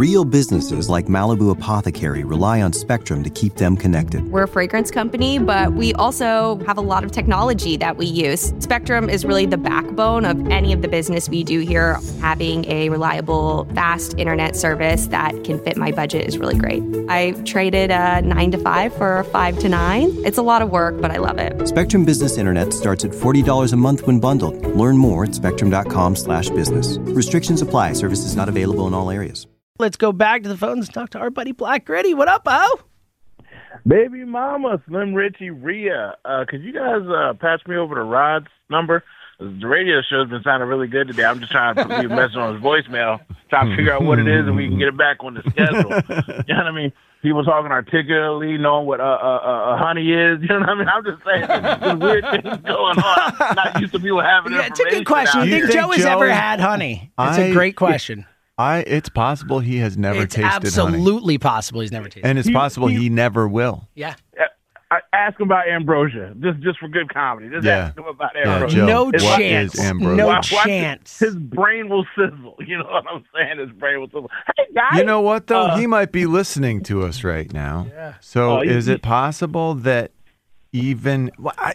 Real businesses like Malibu Apothecary rely on Spectrum to keep them connected. We're a fragrance company, but we also have a lot of technology that we use. Spectrum is really the backbone of any of the business we do here. Having a reliable, fast internet service that can fit my budget is really great. I traded a 9 to 5 for a 5 to 9. It's a lot of work, but I love it. Spectrum Business Internet starts at $40 a month when bundled. Learn more at spectrum.com/business. Restrictions apply. Services not available in all areas. Let's go back to the phones and talk to our buddy Black Gritty. What up, Bo? Baby mama, Slim Richie, Rhea. Could you guys patch me over to Rod's number? The radio show's been sounding really good today. I'm just trying to leave a message on his voicemail, trying to figure out what it is, and we can get it back on the schedule. You know what I mean? People talking articulately, knowing what honey is. You know what I mean? I'm just saying there's weird things going on. I'm not used to people having information. It's a good question. out You think here. Joe has ever had honey? It's a great question. It's possible he has never It's tasted honey. absolutely possible he's never tasted. And it's possible he never will. Yeah. I ask him about ambrosia, just for good comedy. Just ask him about ambrosia. Joe, No what chance. is ambrosia? No Watch chance. His brain will sizzle. You know what I'm saying? His brain will sizzle. Hey, guys. You know what, though? He might be listening to us right now. Yeah. So is it possible that even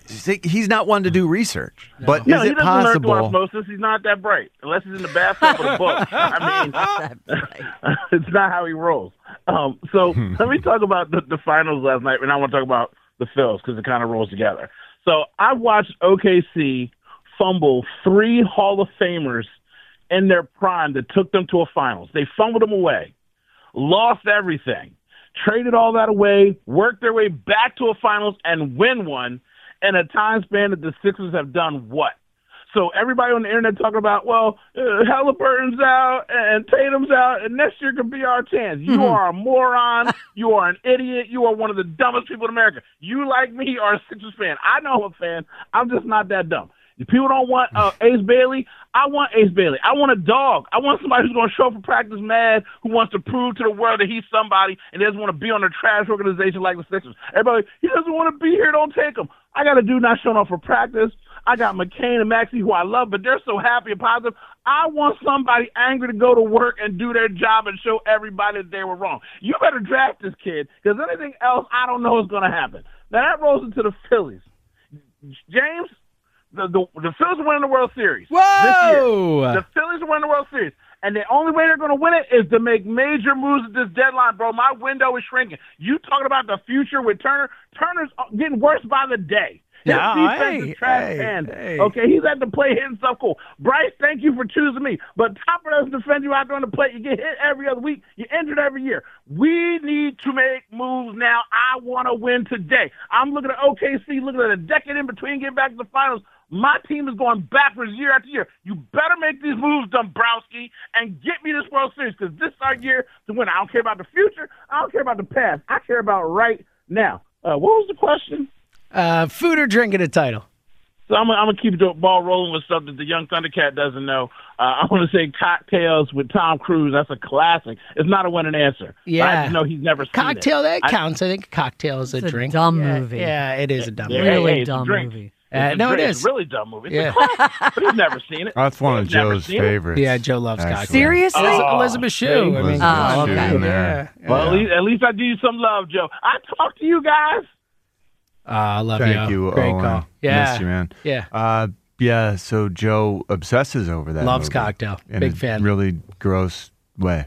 he's not one to do research, but No, is he it doesn't learn through possible? osmosis. He's not that bright, unless he's in the bathtub with a book. I mean, it's not how he rolls. So let me talk about the finals last night, and I want to talk about the Phils because it kind of rolls together. So I watched OKC fumble 3 Hall of Famers in their prime that took them to a finals. They fumbled them away, lost everything, traded all that away, worked their way back to a finals and win one in a time span that the Sixers have done what? So everybody on the internet talking about, Halliburton's out and Tatum's out, and next year could be our chance. You are a moron. You are an idiot. You are one of the dumbest people in America. You, like me, are a Sixers fan. I know I'm a fan. I'm just not that dumb. If people don't want Ace Bailey, I want Ace Bailey. I want a dog. I want somebody who's going to show up for practice mad, who wants to prove to the world that he's somebody and doesn't want to be on a trash organization like the Sixers. Everybody, he doesn't want to be here, don't take him. I got a dude not showing up for practice. I got McCain and Maxey, who I love, but they're so happy and positive. I want somebody angry to go to work and do their job and show everybody that they were wrong. You better draft this kid, because anything else I don't know is going to happen. Now, that rolls into the Phillies. James, the Phillies are winning the World Series this year. The Phillies are winning the World Series. And the only way they're going to win it is to make major moves at this deadline, bro. My window is shrinking. You talking about the future with Turner? Turner's getting worse by the day. His defense is trash cans. Okay, he's at the plate hitting stuff cool. Bryce, thank you for choosing me. But Topper doesn't defend you out there on the plate. You get hit every other week. You're injured every year. We need to make moves now. I want to win today. I'm looking at OKC, looking at a decade in between getting back to the finals. My team is going backwards year after year. You better make these moves, Dombrowski, and get me this World Series, because this is our year to win. I don't care about the future. I don't care about the past. I care about right now. What was the question? Food or drink at a title? So I'm going to keep the ball rolling with stuff that the young Thundercat doesn't know. I want to say Cocktails with Tom Cruise. That's a classic. It's not a winning answer. Yeah. I just know he's never seen Cocktail, it. that counts. I think cocktail is a drink. Dumb movie. Yeah, it is a dumb Yeah, movie. Really it's a dumb drink. movie. No, it It's is. a really dumb movie. It's Yeah. a classic, but he's never seen it. That's one of He's never Joe's seen it. favorites. Yeah, Joe loves actually. cocktail. Seriously? Elizabeth Shue. I mean, Oh, Shoe okay. in there. Well, at least I do you some love, Joe. I talk to you guys. I love Thank you, Great Owen. call. Yeah. Miss you, man. Yeah. Yeah, so Joe obsesses over that Loves movie Cocktail. in Big a fan. really gross way.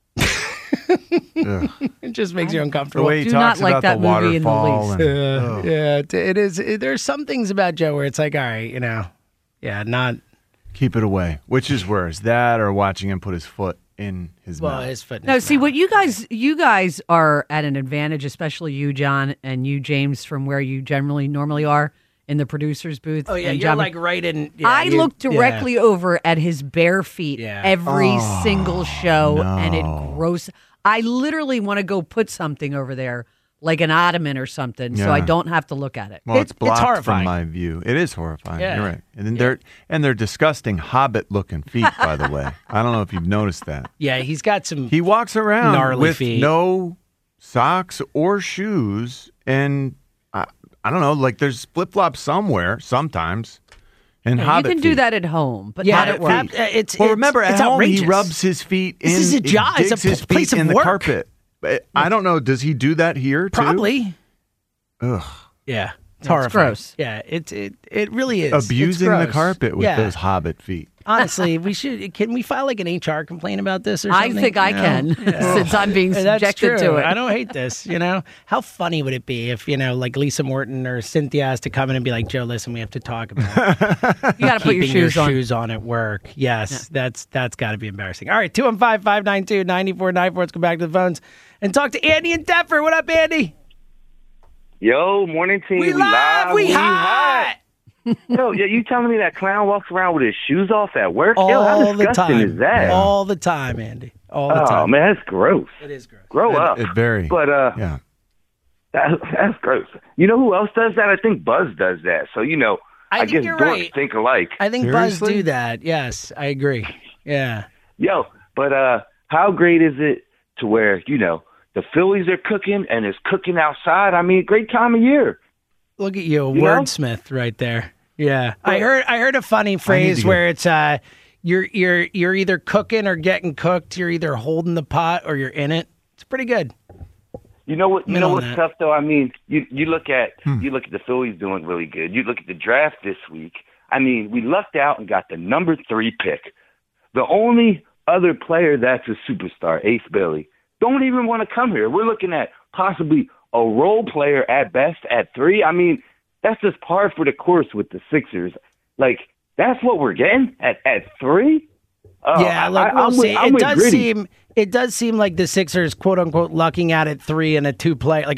Ugh. It just makes you The uncomfortable. way he Do talks not like about that the movie in the waterfall. least. And, Yeah, it is. There's some things about Joe where it's like, all right, not. keep it away. Which is worse, that or watching him put his foot in his Well, mouth. his foot. in No, his see mouth. what you guys are at an advantage, especially you, John, and you, James, from where you normally are in the producer's booth. Oh yeah, and you're John- like right in. Yeah, I look directly over at his bare feet every single show, and it gross. I literally want to go put something over there, like an ottoman or something, so I Yeah. don't have to look at it. Well, it's blocked from horrifying. my view. It is horrifying. Yeah. You're right. And then they're disgusting hobbit-looking feet, by the way. I don't know if you've noticed that. Yeah, he's got some. He walks around Gnarly with feet. no socks or shoes, and I don't know, like there's flip-flops somewhere sometimes. And You Hobbit can do feet. that at home, but Yeah, not at work. Well, remember, at home, outrageous. he rubs his feet in. This is a job. He It's a digs his place feet of in the work. carpet. But I don't know. Does he do that here, too? Probably. Ugh. Yeah. It's Yeah, horrifying. it's gross. Yeah, it really is. Abusing It's the gross. carpet with Yeah. those Hobbit feet. Honestly, can we file like an HR complaint about this or I something? think I can, since I'm being That's subjected true. to it. I don't hate this, How funny would it be if, like Lisa Morton or Cynthia has to come in and be like, Joe, listen, we have to talk about You got to put your keeping shoes on. at work. Yes, that's got to be embarrassing. All right, 215-592-9494. Let's go back to the phones and talk to Andy and Deptford. What up, Andy? Yo, morning team. We live, we hot. Yo, you telling me that clown walks around with his shoes off at work? Yo, how All the disgusting time. is that? All the time, Andy. All the Oh, time. man, that's gross. It is gross. Grow up. It very. But, yeah. that's gross. You know who else does that? I think Buzz does that. So, I think guess you're dorks right. think alike. I think Buzz Seriously? do that. Yes, I agree. Yeah. Yo, but how great is it to where, the Phillies are cooking and it's cooking outside? I mean, great time of year. Look at you, You know? wordsmith right there. Yeah, I heard a funny phrase to where it's you're either cooking or getting cooked. You're either holding the pot or you're in it. It's pretty good. You know what? You in know on what's that. tough though. I mean, you look at the Phillies doing really good. You look at the draft this week. I mean, we lucked out and got the number 3 pick. The only other player that's a superstar, Ace Bailey, don't even want to come here. We're looking at possibly a role player at best at 3. I mean, that's just par for the course with the Sixers. Like, that's what we're getting at 3. Yeah, look, we'll see. I'm with Gritty. It does seem like the Sixers, quote unquote, lucking out at 3 in a two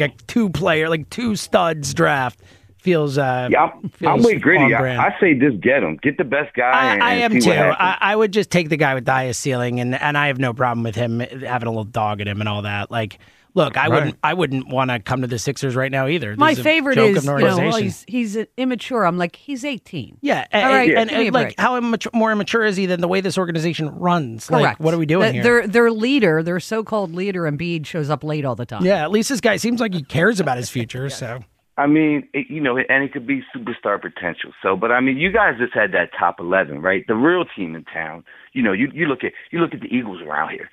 two studs draft feels. Yeah, I'm feels with Gritty. on brand. I say just get him. Get the best guy. and I am see too. what happens. I would just take the guy with the highest ceiling, and I have no problem with him having a little dog in him and all that. Like, look, I wouldn't want to come to the Sixers right now either. This My is a favorite joke is, of an well, organization. he's immature. I'm like, he's 18. Yeah, All right, and give me a like break. how more immature is he than the way this organization runs? Like, Correct. what are we doing here? Their leader, their so-called leader, Embiid, shows up late all the time. Yeah, at least this guy seems like he cares about his future. So I mean, and it could be superstar potential. So, but I mean, you guys just had that top 11, right? The real team in town. You look at the Eagles around here.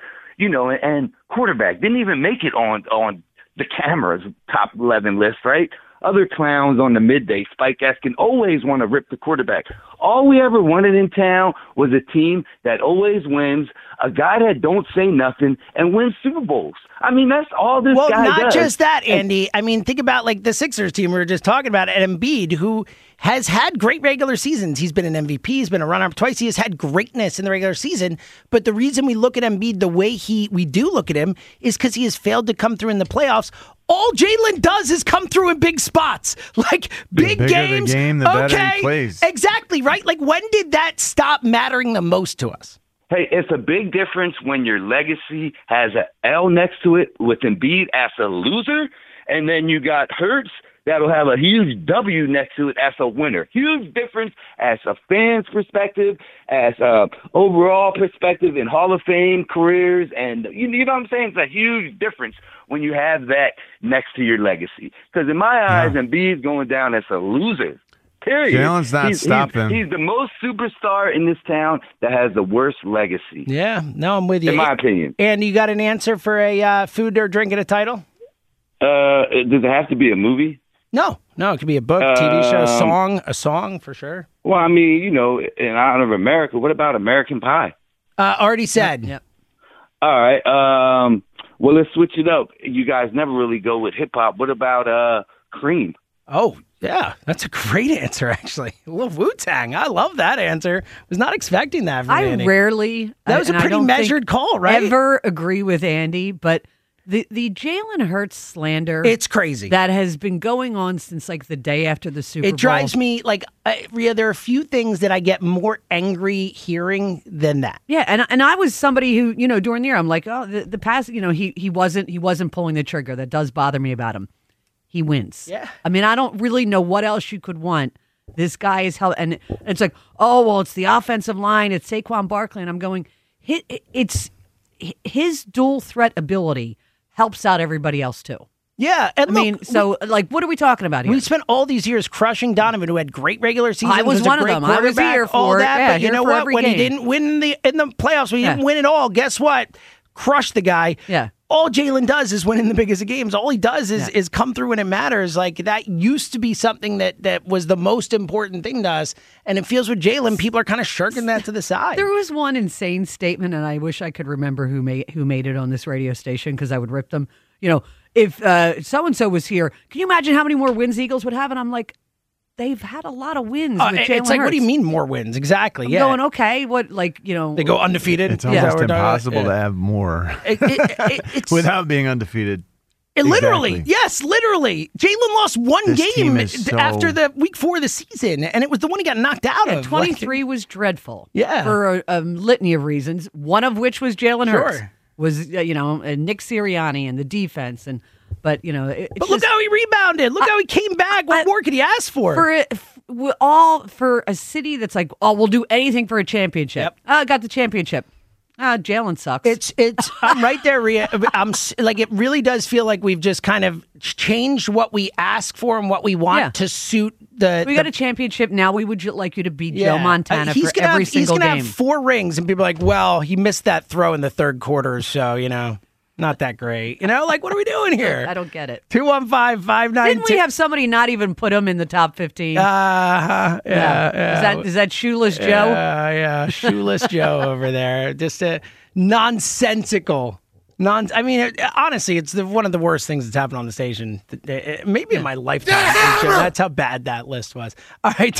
And quarterback didn't even make it on the camera's top 11 list, right? Other clowns on the midday, Spike Eskin, always want to rip the quarterback. All we ever wanted in town was a team that always wins, a guy that don't say nothing and wins Super Bowls. I mean, that's all this guy does. Well, not just that, Andy. I mean, think about like the Sixers team we were just talking about, and Embiid, who has had great regular seasons. He's been an MVP. He's been a runner-up twice. He has had greatness in the regular season. But the reason we look at Embiid the way we do look at him is because he has failed to come through in the playoffs. All Jalen does is come through in big spots, like big bigger games. the game, the better he plays. Exactly, right? Like, when did that stop mattering the most to us? Hey, it's a big difference when your legacy has an L next to it with Embiid as a loser, and then you got Hurts that'll have a huge W next to it as a winner. Huge difference as a fan's perspective, as a overall perspective in Hall of Fame careers, and you know what I'm saying? It's a huge difference when you have that next to your legacy. Because in my eyes, Embiid's going down as a loser. Period. Jalen's not stopping. He's the most superstar in this town that has the worst legacy. Yeah, no, I'm with you. In my opinion. And you got an answer for a food or drink and a title? Does it have to be a movie? No, it could be a book, TV show, a song for sure. Well, I mean, in honor of America, what about American Pie? Already said. Yep. All right. Well, let's switch it up. You guys never really go with hip hop. What about Cream? Oh, yeah, that's a great answer, actually. A little Wu-Tang. I love that answer. Was not expecting that from Andy. Rarely. That was a and I pretty don't measured think call, right? Ever agree with Andy, but the Jalen Hurts slander. It's crazy. That has been going on since like the day after the Super Bowl. It drives me like, Rhea, there are a few things that I get more angry hearing than that. Yeah, and I was somebody who, during the year, I'm like, oh, the past, he wasn't pulling the trigger. That does bother me about him. He wins. Yeah. I mean, I don't really know what else you could want. This guy is held, and it's like, oh, well, it's the offensive line. It's Saquon Barkley. And I'm going, it's his dual threat ability helps out everybody else too. Yeah, and I mean, so like, what are we talking about here? we spent all these years crushing Donovan, who had great regular seasons. I was a one of great them. I was quarterback, here for all it. that. Yeah, but you here know for what? every When he game. didn't win in the playoffs, when he didn't win it all, guess what? Crushed the guy. Yeah. All Jalen does is win in the biggest of games. All he does is come through when it matters. Like, that used to be something that was the most important thing to us. And it feels with Jalen, people are kind of shirking that to the side. There was one insane statement, and I wish I could remember who made it on this radio station because I would rip them. You know, if so-and-so was here, can you imagine how many more wins the Eagles would have? And I'm like, they've had a lot of wins with Jalen It's like, Hurts. what do you mean more wins? Exactly. I'm yeah. going, okay, what, like, you know. They go undefeated. It's Is that almost what we're talking about? impossible to have more It's without being undefeated. Literally, Exactly. yes, literally. Jalen lost one This team game is so- after the week 4 of the season, and it was the one he got knocked out of. 23 was dreadful. Yeah. For a litany of reasons, one of which was Jalen Hurts. Sure. Was, Nick Sirianni and the defense. But Look how he rebounded. Look how he came back. What more could he ask for? For a city that's like, oh, we'll do anything for a championship. Yep. Got the championship. Jalen sucks. It's I'm right there, Rhea. Like, it really does feel like we've just kind of changed what we ask for and what we want to suit the. We got a championship now. We would like you to be Joe Montana he's for gonna every have, he's single gonna game. have 4 rings, and people are like, well, he missed that throw in the third quarter, so not that great. Like, what are we doing here? I don't get it. 215-592. Didn't we have somebody not even put him in the top 15? Yeah. Is that Shoeless Joe? Yeah, Shoeless Joe over there. Just a nonsensical. Honestly, it's one of the worst things that's happened on the station. Maybe in my lifetime. That's how bad that list was. All right,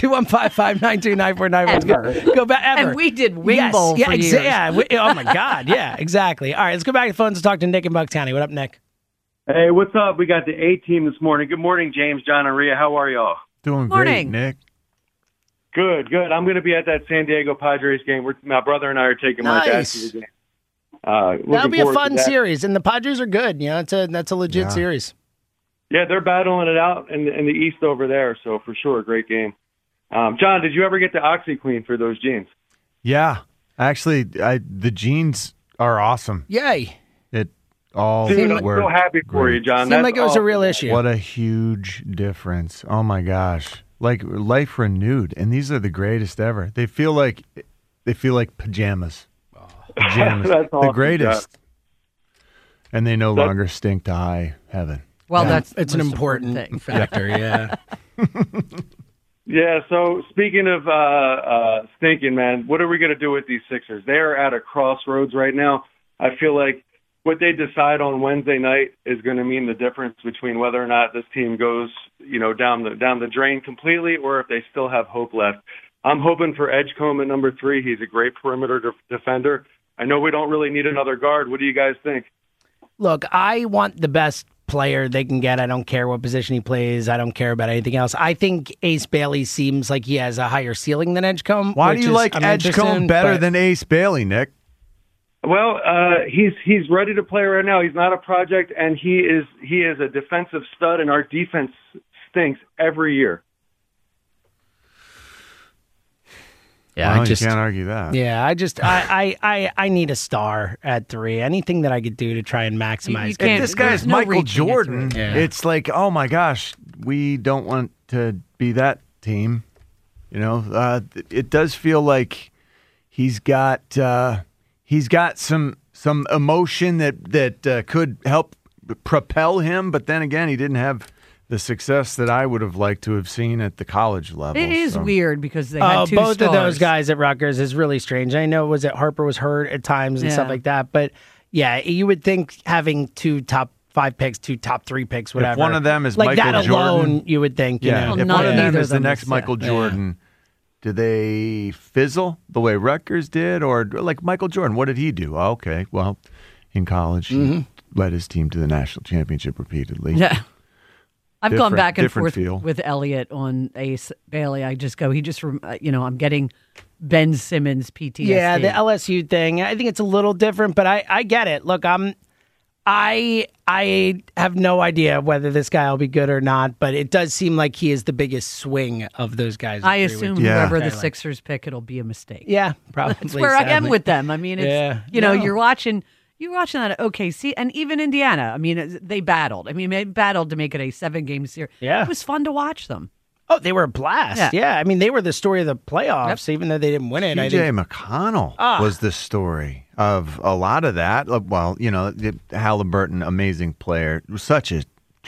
215-592-9491. Go back ever. And we did Wing Bowl for years. Oh my God. Yeah, exactly. All right, let's go back to the phones and talk to Nick in Bucks County. What up, Nick? Hey, what's up? We got the A team this morning. Good morning, James, John, and Rhea. How are y'all? Doing Morning. great, Nick. Good. I'm going to be at that San Diego Padres game. My brother and I are taking my dad to the game. That'll be a fun series, and the Padres are good. That's a legit series. Yeah, they're battling it out in the East over there, so for sure, a great game. John, did you ever get the OxyClean for those jeans? Yeah, actually, the jeans are awesome. Yay! It all Dude, I'm worked so happy for great. you, John. Seemed like it was a real issue. What a huge difference! Oh my gosh, like life renewed, and these are the greatest ever. They feel like pajamas. Pajamas, That's awesome, the greatest, John. And they no longer stink to high heaven. Well, it's the an most important thing. factor. Yeah. Yeah, so speaking of stinking, man, what are we going to do with these Sixers? They are at a crossroads right now. I feel like what they decide on Wednesday night is going to mean the difference between whether or not this team goes, down the drain completely, or if they still have hope left. I'm hoping for Edgecombe at number 3. He's a great perimeter defender. I know we don't really need another guard. What do you guys think? Look, I want the best player they can get. I don't care what position he plays. I don't care about anything else. I think Ace Bailey seems like he has a higher ceiling than Edgecombe. Why do you like Edgecombe better than Ace Bailey, Nick? Well, he's ready to play right now. He's not a project, and he is a defensive stud, and our defense stinks every year. Yeah, well, you can't argue that. Yeah, I need a star at 3. Anything that I could do to try and maximize. You can't- If this guy's there's no Michael reaching it Jordan, through. Yeah. it's like, oh my gosh, we don't want to be that team. It does feel like he's got some emotion that could help propel him, but then again, he didn't have the success that I would have liked to have seen at the college level. It is so. weird because they had two both stars. of those guys at Rutgers is really strange. I know Harper was hurt at times and stuff like that, but yeah, you would think having 2 top 5 picks, 2 top 3 picks, whatever. If one of them is like Michael that alone, Jordan, you would think. yeah. Well, If none one of of them either is of the them next is- Michael yeah. Jordan, do they fizzle the way Rutgers did, or like Michael Jordan? What did he do? Oh, okay, well, in college, he led his team to the national championship repeatedly. Yeah. I've gone Different- back and different forth feel. with Elliot on Ace Bailey. I just go, I'm getting Ben Simmons PTSD. Yeah, the LSU thing. I think it's a little different, but I get it. Look, I have no idea whether this guy will be good or not, but it does seem like he is the biggest swing of those guys. I assume Yeah. whoever the Okay, like- Sixers pick, it'll be a mistake. Yeah, probably. That's where I am sadly. with them. I mean, it's Yeah. No. you're watching. You were watching that at OKC and even Indiana. I mean, they battled. I mean, they battled to make it a 7-game series. Yeah. It was fun to watch them. Oh, they were a blast. Yeah. I mean, they were the story of the playoffs, even though they didn't win it. TJ McConnell was the story of a lot of that. Well, Halliburton, amazing player. It was such a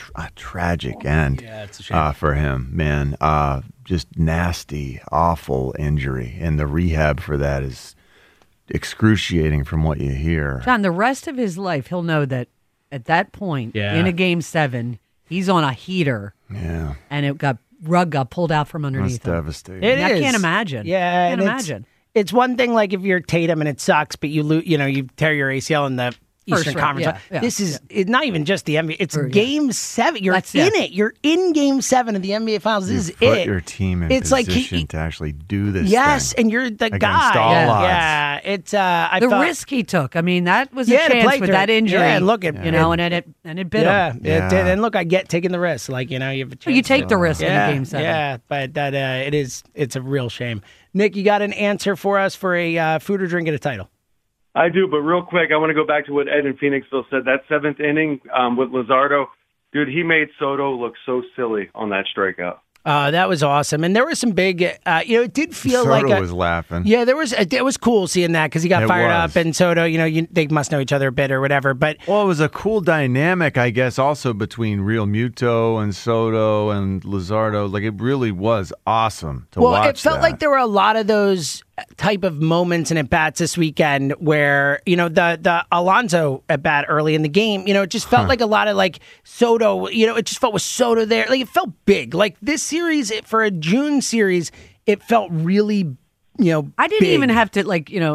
tragic end it's a shame. For him, man. Just nasty, awful injury. And the rehab for that is excruciating from what you hear. John, the rest of his life, he'll know that at that point in a Game 7, he's on a heater. Yeah. And rug got pulled out from underneath That's him. devastating. I can't imagine. Yeah. I can't imagine. It's one thing like if you're Tatum and it sucks, but you tear your ACL in the Eastern Conference. This is it's not even just the NBA. It's Game 7. You're in it. You're in Game 7 of the NBA Finals. This is put it. Your team in it's position to actually do this. Yes, thing and you're the against guy. All odds. Yeah, it's the risk he took. I mean, that was a chance with that injury. Yeah, and look at and it bit him. Yeah, it did. And look, I get taking the risk. Like you have a chance. You take the risk in a Game 7. Yeah, but that it's a real shame. Nick, you got an answer for us for a food or drink at a title? I do, but real quick, I want to go back to what Ed in Phoenixville said. That 7th inning with Luzardo, dude, he made Soto look so silly on that strikeout. That was awesome, and there was some big. It did feel Soto like was laughing. Yeah, there was. It was cool seeing that because he got fired up, and Soto. They must know each other a bit or whatever. But it was a cool dynamic, I guess, also between Real Muto and Soto and Luzardo. Like it really was awesome to watch. Well, it felt like there were a lot of those type of moments and at bats this weekend where the Alonso at bat early in the game. It just felt like a lot of like Soto. It just felt with Soto there. Like it felt big. Like this series for a June series, it felt really. I didn't even have to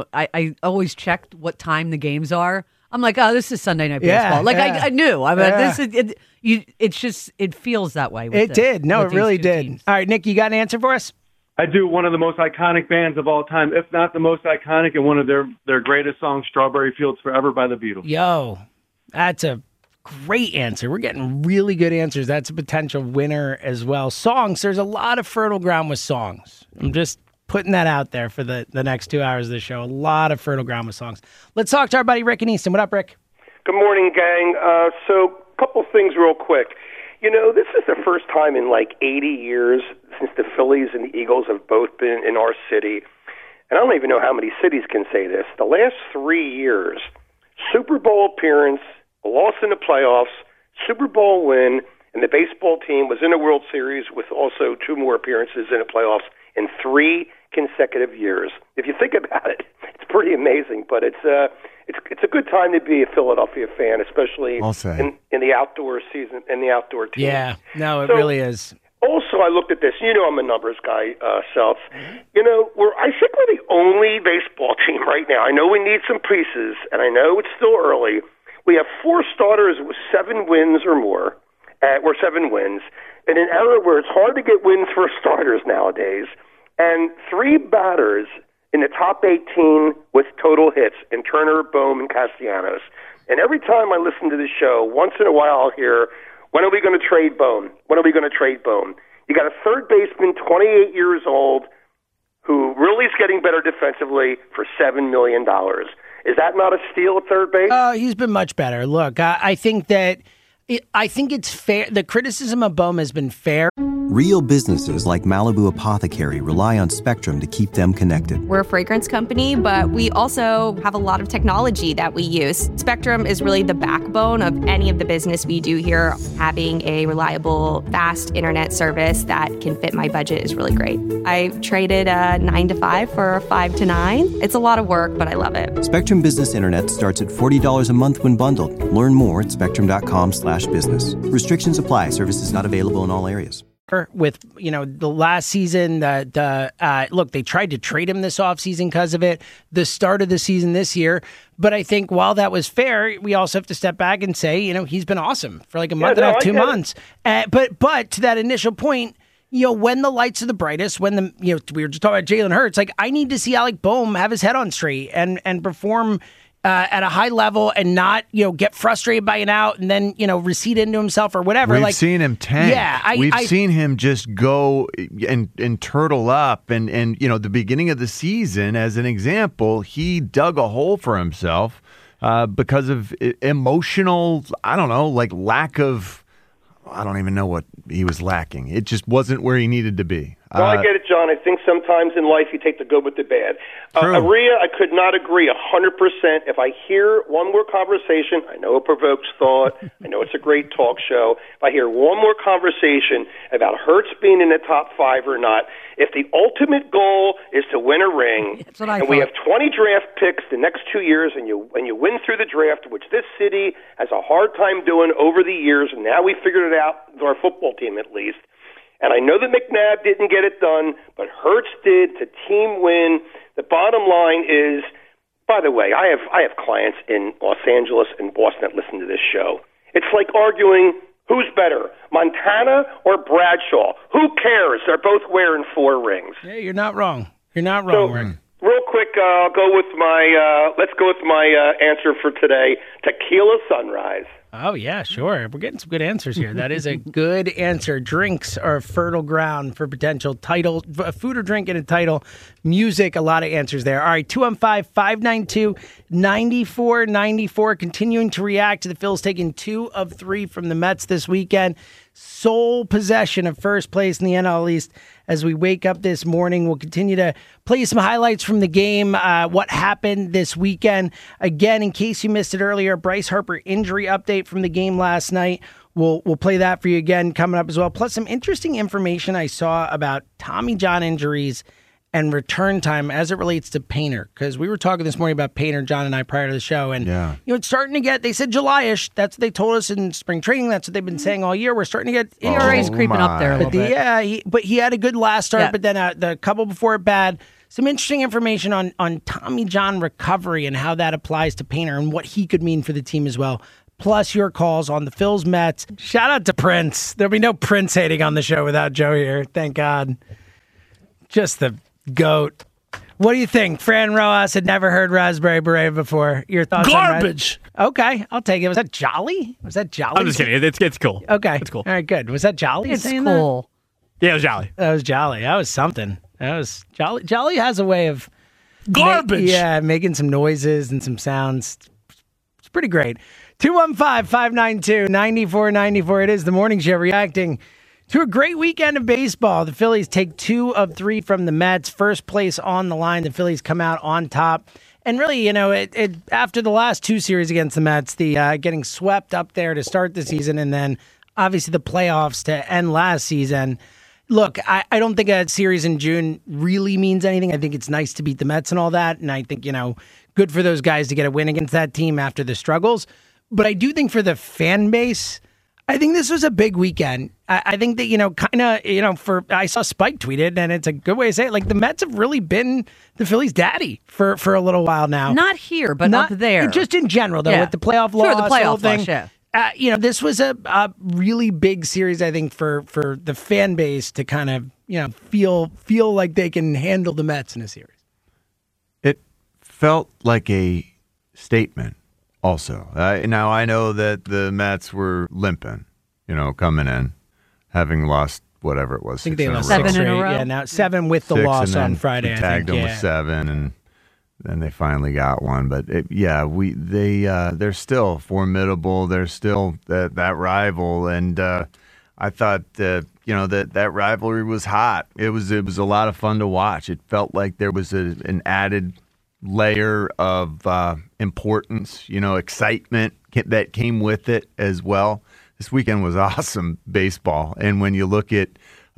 I always checked what time the games are. I'm like, oh, this is Sunday Night Baseball. I knew. I mean, this is it's just it feels that way. It did. No, it really did. Teams. All right, Nick, you got an answer for us? I do. One of the most iconic bands of all time, if not the most iconic, and one of their greatest songs, "Strawberry Fields Forever" by the Beatles. Yo, that's a great answer. We're getting really good answers. That's a potential winner as well. Songs. There's a lot of fertile ground with songs. I'm just putting that out there for the next 2 hours of the show. A lot of fertile ground with songs. Let's talk to our buddy Rick in Easton. What up, Rick? Good morning, gang. So a couple things real quick. This is the first time in like 80 years since the Phillies and the Eagles have both been in our city. And I don't even know how many cities can say this. The last 3 years, Super Bowl appearance, a loss in the playoffs, Super Bowl win, and the baseball team was in the World Series with also 2 more appearances in the playoffs in 3 consecutive years. If you think about it, it's pretty amazing, but it's a good time to be a Philadelphia fan, especially in the outdoor season and the outdoor team. Yeah, no, it really is. Also, I looked at this. I'm a numbers guy, Self. I think we're the only baseball team right now. I know we need some pieces, and I know it's still early. We have 4 starters with 7 wins or more, or 7 wins, in an era where it's hard to get wins for starters nowadays, and 3 batters in the top 18 with total hits in Turner, Bohm, and Castellanos. And every time I listen to the show, once in a while I'll hear, when are we going to trade Bohm? When are we going to trade Bohm? You got a third baseman, 28 years old, who really is getting better defensively for $7 million. Is that not a steal at third base? He's been much better. Look, I think it's fair. The criticism of Bohm has been fair. Real businesses like Malibu Apothecary rely on Spectrum to keep them connected. We're a fragrance company, but we also have a lot of technology that we use. Spectrum is really the backbone of any of the business we do here. Having a reliable, fast internet service that can fit my budget is really great. I traded a 9 to 5 for a 5 to 9. It's a lot of work, but I love it. Spectrum Business Internet starts at $40 a month when bundled. Learn more at spectrum.com/business. Restrictions apply. Services not available in all areas. With the last season, look, they tried to trade him this offseason because of it, the start of the season this year. But I think while that was fair, we also have to step back and say, he's been awesome for like a month and a half, 2 months. But to that initial point, when the lights are the brightest, when we were just talking about Jalen Hurts, like I need to see Alec Bohm have his head on straight and perform at a high level and not, get frustrated by an out and then, recede into himself or whatever. We've seen him tank. Yeah, We've seen him just go and turtle up. And the beginning of the season, as an example, he dug a hole for himself because of emotional, I don't know, like lack of, I don't even know what he was lacking. It just wasn't where he needed to be. Well, I get it, John. I think sometimes in life you take the good with the bad. True. Aria, I could not agree 100%. If I hear one more conversation, I know it provokes thought. I know it's a great talk show. If I hear one more conversation about Hurts being in the top 5 or not, if the ultimate goal is to win a ring, and we have 20 draft picks the next 2 years, and you win through the draft, which this city has a hard time doing over the years, and now we figured it out with our football team at least. And I know that McNabb didn't get it done, but Hurts did to team win. The bottom line is, by the way, I have clients in Los Angeles and Boston that listen to this show. It's like arguing who's better, Montana or Bradshaw. Who cares? They're both wearing 4 rings. Yeah, you're not wrong. You're not wrong, Rick. Real quick, I'll go with let's go with my answer for today, Tequila Sunrise. Oh, yeah, sure. We're getting some good answers here. That is a good answer. Drinks are fertile ground for potential title, food or drink and a title. Music, a lot of answers there. All right, 215-592-9494. Continuing to react to the Phils taking 2 of 3 from the Mets this weekend. Sole possession of first place in the NL East. As we wake up this morning, we'll continue to play some highlights from the game, what happened this weekend. Again, in case you missed it earlier, Bryce Harper injury update from the game last night. We'll play that for you again coming up as well. Plus some interesting information I saw about Tommy John injuries and return time as it relates to Painter, because we were talking this morning about Painter, John and I, prior to the show, and it's starting to get, they said July-ish, that's what they told us in spring training, that's what they've been saying all year, we're starting to get ERA's creeping up there a little bit. Yeah, but he had a good last start, but then the couple before it bad. Some interesting information on Tommy John recovery and how that applies to Painter and what he could mean for the team as well. Plus your calls on the Phils Mets. Shout out to Prince. There'll be no Prince hating on the show without Joe here. Thank God. Just the GOAT. What do you think? Fran Rojas had never heard Raspberry Beret before. Your thoughts Garbage. on Okay, I'll take it. Was that Jolly? I'm just kidding. It's cool. Okay. It's cool. All right, good. Was that Jolly? It's cool. Yeah, it was Jolly. That was Jolly. That was something. That was Jolly. Jolly has a way of garbage. Making some noises and some sounds. It's pretty great. 215-592-9494. It is the morning show reacting to a great weekend of baseball. The Phillies take 2 of 3 from the Mets. First place on the line. The Phillies come out on top. And really, after the last 2 series against the Mets, the getting swept up there to start the season, and then obviously the playoffs to end last season. Look, I don't think a series in June really means anything. I think it's nice to beat the Mets and all that. And I think, good for those guys to get a win against that team after the struggles. But I do think for the fan base, I think this was a big weekend. I think that, I saw Spike tweeted, and it's a good way to say it, like the Mets have really been the Phillies' daddy for a little while now. Not here, but up there. Just in general, though, with the playoff loss, the playoff whole thing. loss, yeah. This was a really big series, I think, for the fan base to kind of, feel like they can handle the Mets in a series. It felt like a statement also. Now, I know that the Mets were limping, coming in, having lost whatever it was. I think they lost 7 in a row. Yeah, now 7 with the loss on Friday. Tagged them with 7, and then they finally got one. But they're still formidable. They're still that rival, and I thought that rivalry was hot. It was a lot of fun to watch. It felt like there was an added layer of importance, excitement that came with it as well. This weekend was awesome baseball, and when you look at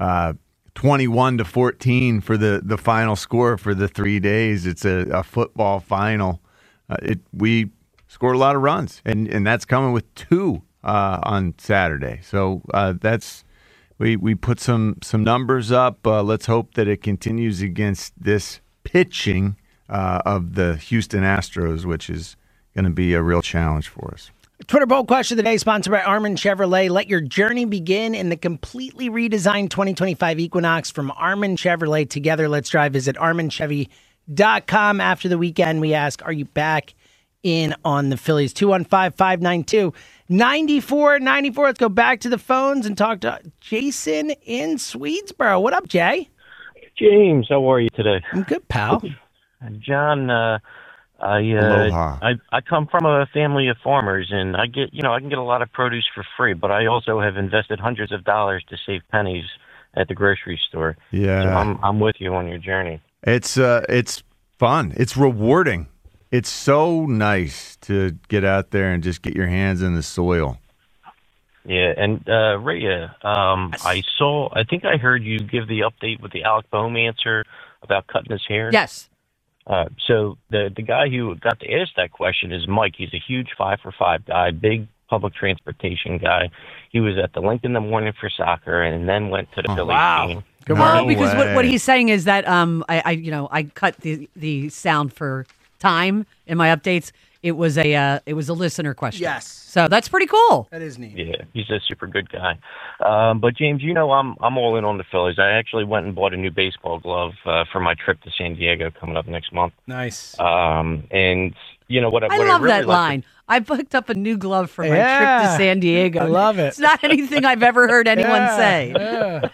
21-14 for the final score for the 3 days, it's a football final. We scored a lot of runs, and that's coming with 2 on Saturday. So we put some numbers up. Let's hope that it continues against this pitching of the Houston Astros, which is going to be a real challenge for us. Twitter poll question of the day, sponsored by Armin Chevrolet. Let your journey begin in the completely redesigned 2025 Equinox from Armin Chevrolet. Together, let's drive. Visit ArminChevy.com. After the weekend, we ask, are you back in on the Phillies? 215-592-9494. Let's go back to the phones and talk to Jason in Swedesboro. What up, Jay? James, how are you today? I'm good, pal. John, Aloha. I come from a family of farmers, and I can get a lot of produce for free, but I also have invested hundreds of dollars to save pennies at the grocery store. Yeah. So I'm with you on your journey. It's fun. It's rewarding. It's so nice to get out there and just get your hands in the soil. Yeah, and Rhea, I think I heard you give the update with the Alec Bohm answer about cutting his hair. Yes. So the guy who got to ask that question is Mike. He's a huge 5 for 5 guy, big public transportation guy. He was at the Link in the morning for soccer, and then went to the Phillies game. Good Well, because what he's saying is that I cut the sound for time in my updates. It was a listener question. Yes. So that's pretty cool. That is neat. Yeah, he's a super good guy. But James, I'm all in on the Phillies. I actually went and bought a new baseball glove for my trip to San Diego coming up next month. Nice. And you know what? I love that line. I picked up a new glove for my trip to San Diego. I love it. It's not anything I've ever heard anyone say. Yeah.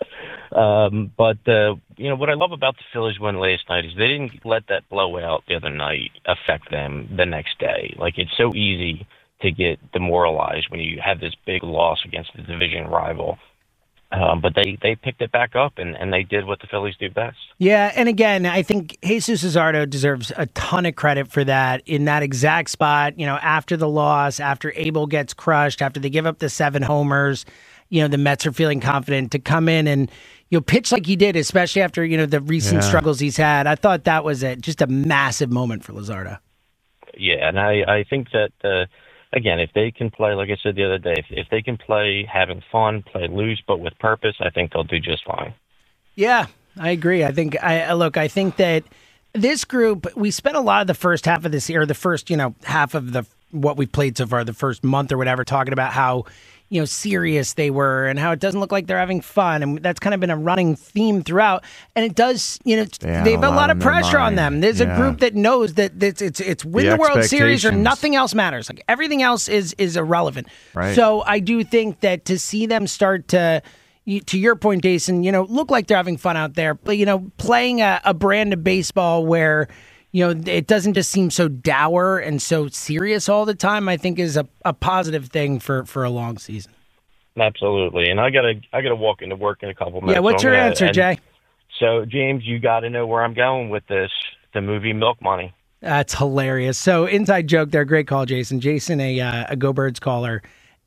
But what I love about the Phillies win last night is they didn't let that blowout the other night affect them the next day. Like, it's so easy to get demoralized when you have this big loss against the division rival. But they picked it back up, and they did what the Phillies do best. Yeah, and again, I think Jesus Luzardo deserves a ton of credit for that in that exact spot, after the loss, after Abel gets crushed, after they give up the 7 homers, the Mets are feeling confident to come in and pitch like he did, especially after, the recent struggles he's had. I thought that was just a massive moment for Luzardo. Yeah, and I think that, again, if they can play, like I said the other day, if they can play having fun, play loose, but with purpose, I think they'll do just fine. Yeah, I agree. I think that this group, we spent a lot of the first half of this year, the first, half of what we've played so far, the first month or whatever, talking about how, serious they were and how it doesn't look like they're having fun. And that's kind of been a running theme throughout. And it does, they have a lot of pressure on them. There's a group that knows that it's win the World Series or nothing else matters. Like, everything else is irrelevant. Right. So I do think that to see them start to your point, Jason, look like they're having fun out there, but, playing a brand of baseball where, it doesn't just seem so dour and so serious all the time, I think is a positive thing for a long season. Absolutely. And I gotta walk into work in a couple minutes. Yeah, what's your answer, Jay? So, James, you got to know where I'm going with this, the movie Milk Money. That's hilarious. So, inside joke there, great call, Jason. Jason, a Go Birds caller.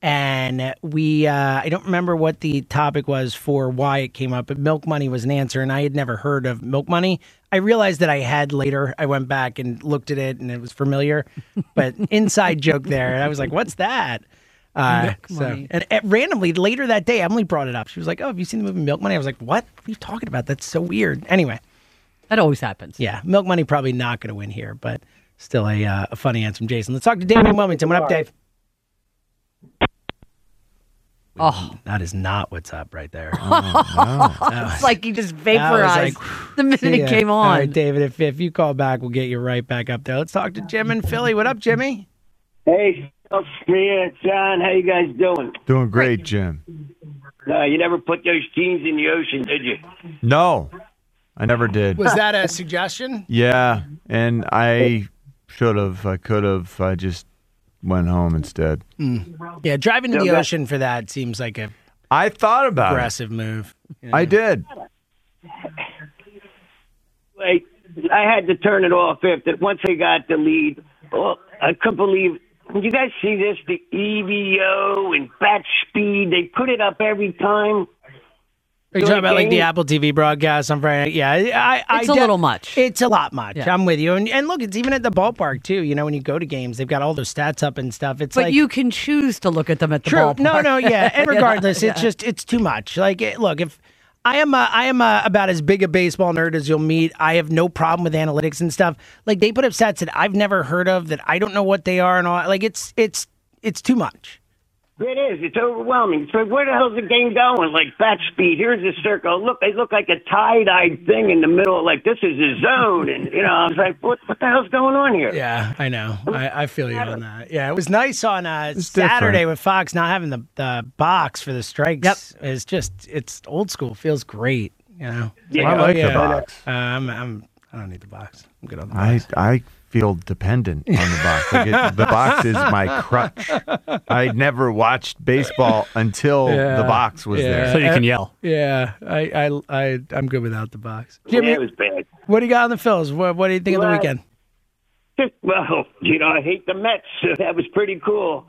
And we, I don't remember what the topic was for why it came up, but Milk Money was an answer, and I had never heard of Milk Money. I realized that I had later. I went back and looked at it, and it was familiar, but inside joke there. And I was like, what's that? Milk Money. And randomly, later that day, Emily brought it up. She was like, oh, have you seen the movie Milk Money? I was like, what? What are you talking about? That's so weird. Anyway. That always happens. Yeah, Milk Money probably not going to win here, but still a funny answer from Jason. Let's talk to Dave in Wilmington. What up, Dave? Oh, that is not what's up right there. It's like he just vaporized the minute he came on. All right, David, if you call back, we'll get you right back up there. Let's talk to Jim in Philly. What up, Jimmy? Hey, Maria, John, how you guys doing? Doing great, Jim. You never put those teams in the ocean, did you? No, I never did. Was that a suggestion? Yeah, and I should have. I could have. I just went home instead. Yeah, driving to the ocean for that seems like I thought about aggressive move. I did. Like, I had to turn it off after once they got the lead. Well, I couldn't believe. Did you guys see this? The EVO and bat speed. They put it up every time. Are you talking about like the Apple TV broadcast on Friday? Yeah, it's a little much. It's a lot much. Yeah. I'm with you. And look, it's even at the ballpark too. When you go to games, they've got all those stats up and stuff. It's but like, you can choose to look at them at the true. ballpark. No, yeah. And regardless, it's too much. Like, look, if I am about as big a baseball nerd as you'll meet. I have no problem with analytics and stuff. Like, they put up stats that I've never heard of, that I don't know what they are, and all. Like, it's too much. It is. It's overwhelming. So where the hell's the game going? Like, bat speed. Here's the circle. Look, they look like a tie-dyed thing in the middle. Like, this is a zone. And, I was like, what the hell's going on here? Yeah, I know. I feel you on that. Yeah, it was nice on Saturday different. with Fox not having the box for the strikes. Yep. It's old school. Feels great, Yeah, I like the box. I don't need the box. I'm good on the box. I feel dependent on the box. The box is my crutch. I never watched baseball until the box was there. So you can yell. Yeah, I'm good without the box. Jimmy, Yeah, it was bad. what do you got on the Phils? What do you think of the Well, weekend? Well, I hate the Mets. So that was pretty cool.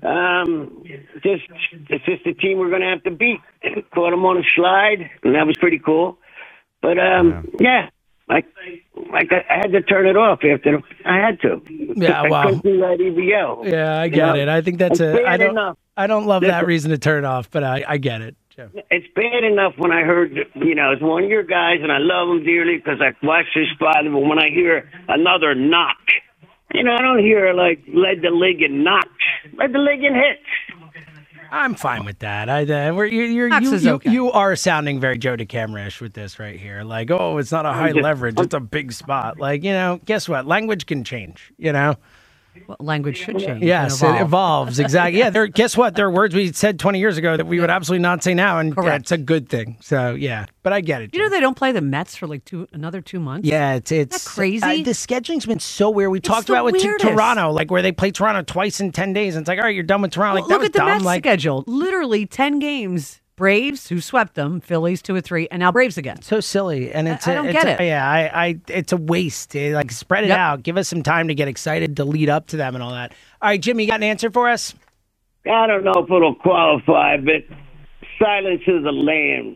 It's just a team we're going to have to beat. Caught them on a slide, and that was pretty cool. But yeah, I had to turn it off after I had to. Yeah, wow. I couldn't do that EVO. Yeah, I get it. I think that's It's bad I enough. don't love that Listen. reason to turn it off, but I get it. Jim. It's bad enough when I heard, it's one of your guys, and I love him dearly because I watched his spot. But when I hear another knock, I don't hear like led the Ligon knock, led the Ligon hit. I'm fine with that. Knox is okay. You are sounding very Joe DeCamera-ish with this right here. Like, oh, it's not a high leverage, it's a big spot. Like, guess what? Language can change. Well, language should change. Yes, and it evolves. Exactly. Yeah. Guess what? There are words we said 20 years ago that we would absolutely not say now, and Correct. it's a good thing. So yeah, but I get it. You know they don't play the Mets for like another 2 months. Yeah, it's Isn't that crazy. The scheduling's been so weird. We talked the about with weirdest. Toronto, like where they play Toronto twice in 10 days, and it's like, all right, you're done with Toronto. Like, Well, that look was at the dumb. Mets schedule. Literally 10 games. Braves, who swept them, Phillies 2-3, and now Braves again. So silly, and it's I don't get it. Yeah, it's a waste. Like, spread it Yep. out. Give us some time to get excited to lead up to them and all that. All right, Jimmy, you got an answer for us? I don't know if it'll qualify, but Silence of the Lambs.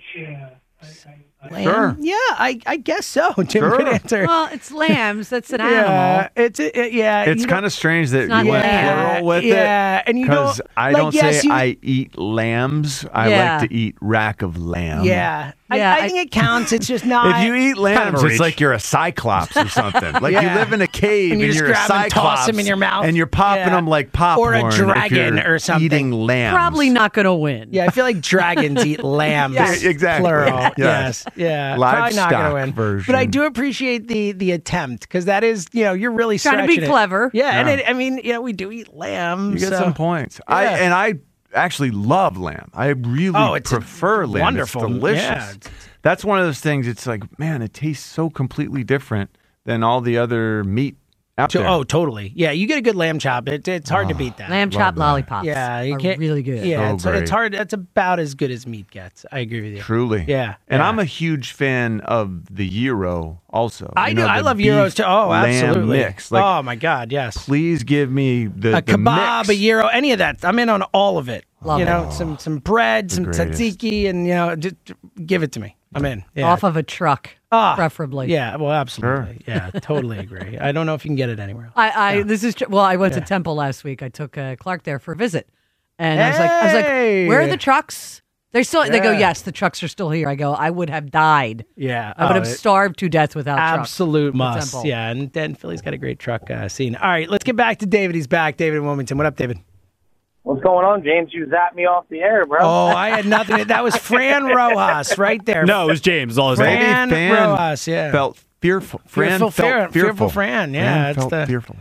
Sure. Yeah, I guess so. Jim, Sure. good answer. Well, it's lambs. That's an Yeah, animal. It's kind of strange that not you went lamb. plural with Yeah, it. and you because don't- I like, don't yes, say you- I eat lambs. I Yeah. like to eat rack of lamb. Yeah. Yeah, I think it counts. It's just not. If you eat lambs, a it's reach. like you're a cyclops or something. Like you Yeah. live in a cave And and, you just you're a grab 'em and toss cyclops 'em in your mouth. and you're popping Yeah. them like Or popcorn. a if dragon you're or something. Eating lambs. Probably not going to win. Yeah, I feel like dragons eat lambs. Yes. Exactly. Plural. Yes. Yes. Yeah. Probably not going to Livestock win. version. But I do appreciate the attempt because that is, you're really Trying to be stretching it. clever. Yeah, and Yeah. we do eat lamb. You get so- some points. Yeah. I actually love lamb. I really it's prefer lamb. wonderful. It's delicious. Yeah. That's one of those things. It's like, man, it tastes so completely different than all the other meat out there. Oh, totally. Yeah, you get a good lamb chop. It's hard to beat that. Lamb chop that. lollipops Yeah, you are can't- really good. Yeah, So it's great. hard. That's about as good as meat gets. I agree with you. Truly. Yeah, And yeah. I'm a huge fan of the gyro also. I You do. know, I the love beef gyros too. Oh, lamb absolutely. mix. Like, oh my God, yes. please give me the A kebab, mix. a gyro, any of that. I'm in on all of it. Love you it. know, some bread, some greatest. tzatziki, and just give it to me. I'm in. Yeah. Off of a truck, Ah, preferably. Yeah, well, absolutely. Yeah, totally agree. I don't know if you can get it anywhere else. This is well. I went to Temple last week. I took Clark there for a visit, and I was like, Hey! where are the trucks? They go, Yeah. yes, the trucks are still here. I go, I would have died. Yeah, I would have starved to death without trucks. absolute at must. Temple. Yeah, and then Philly's got a great truck scene. All right, let's get back to David. He's back. David in Wilmington. What up, David? What's going on, James? You zapped me off the air, bro. Oh, I had nothing. That was Fran Rojas right there. No, it was James. All his Fran Fan Rojas. Yeah, felt fearful. Fran Fearful felt Fran- fearful Fran, yeah, Fran it's felt the- fearful.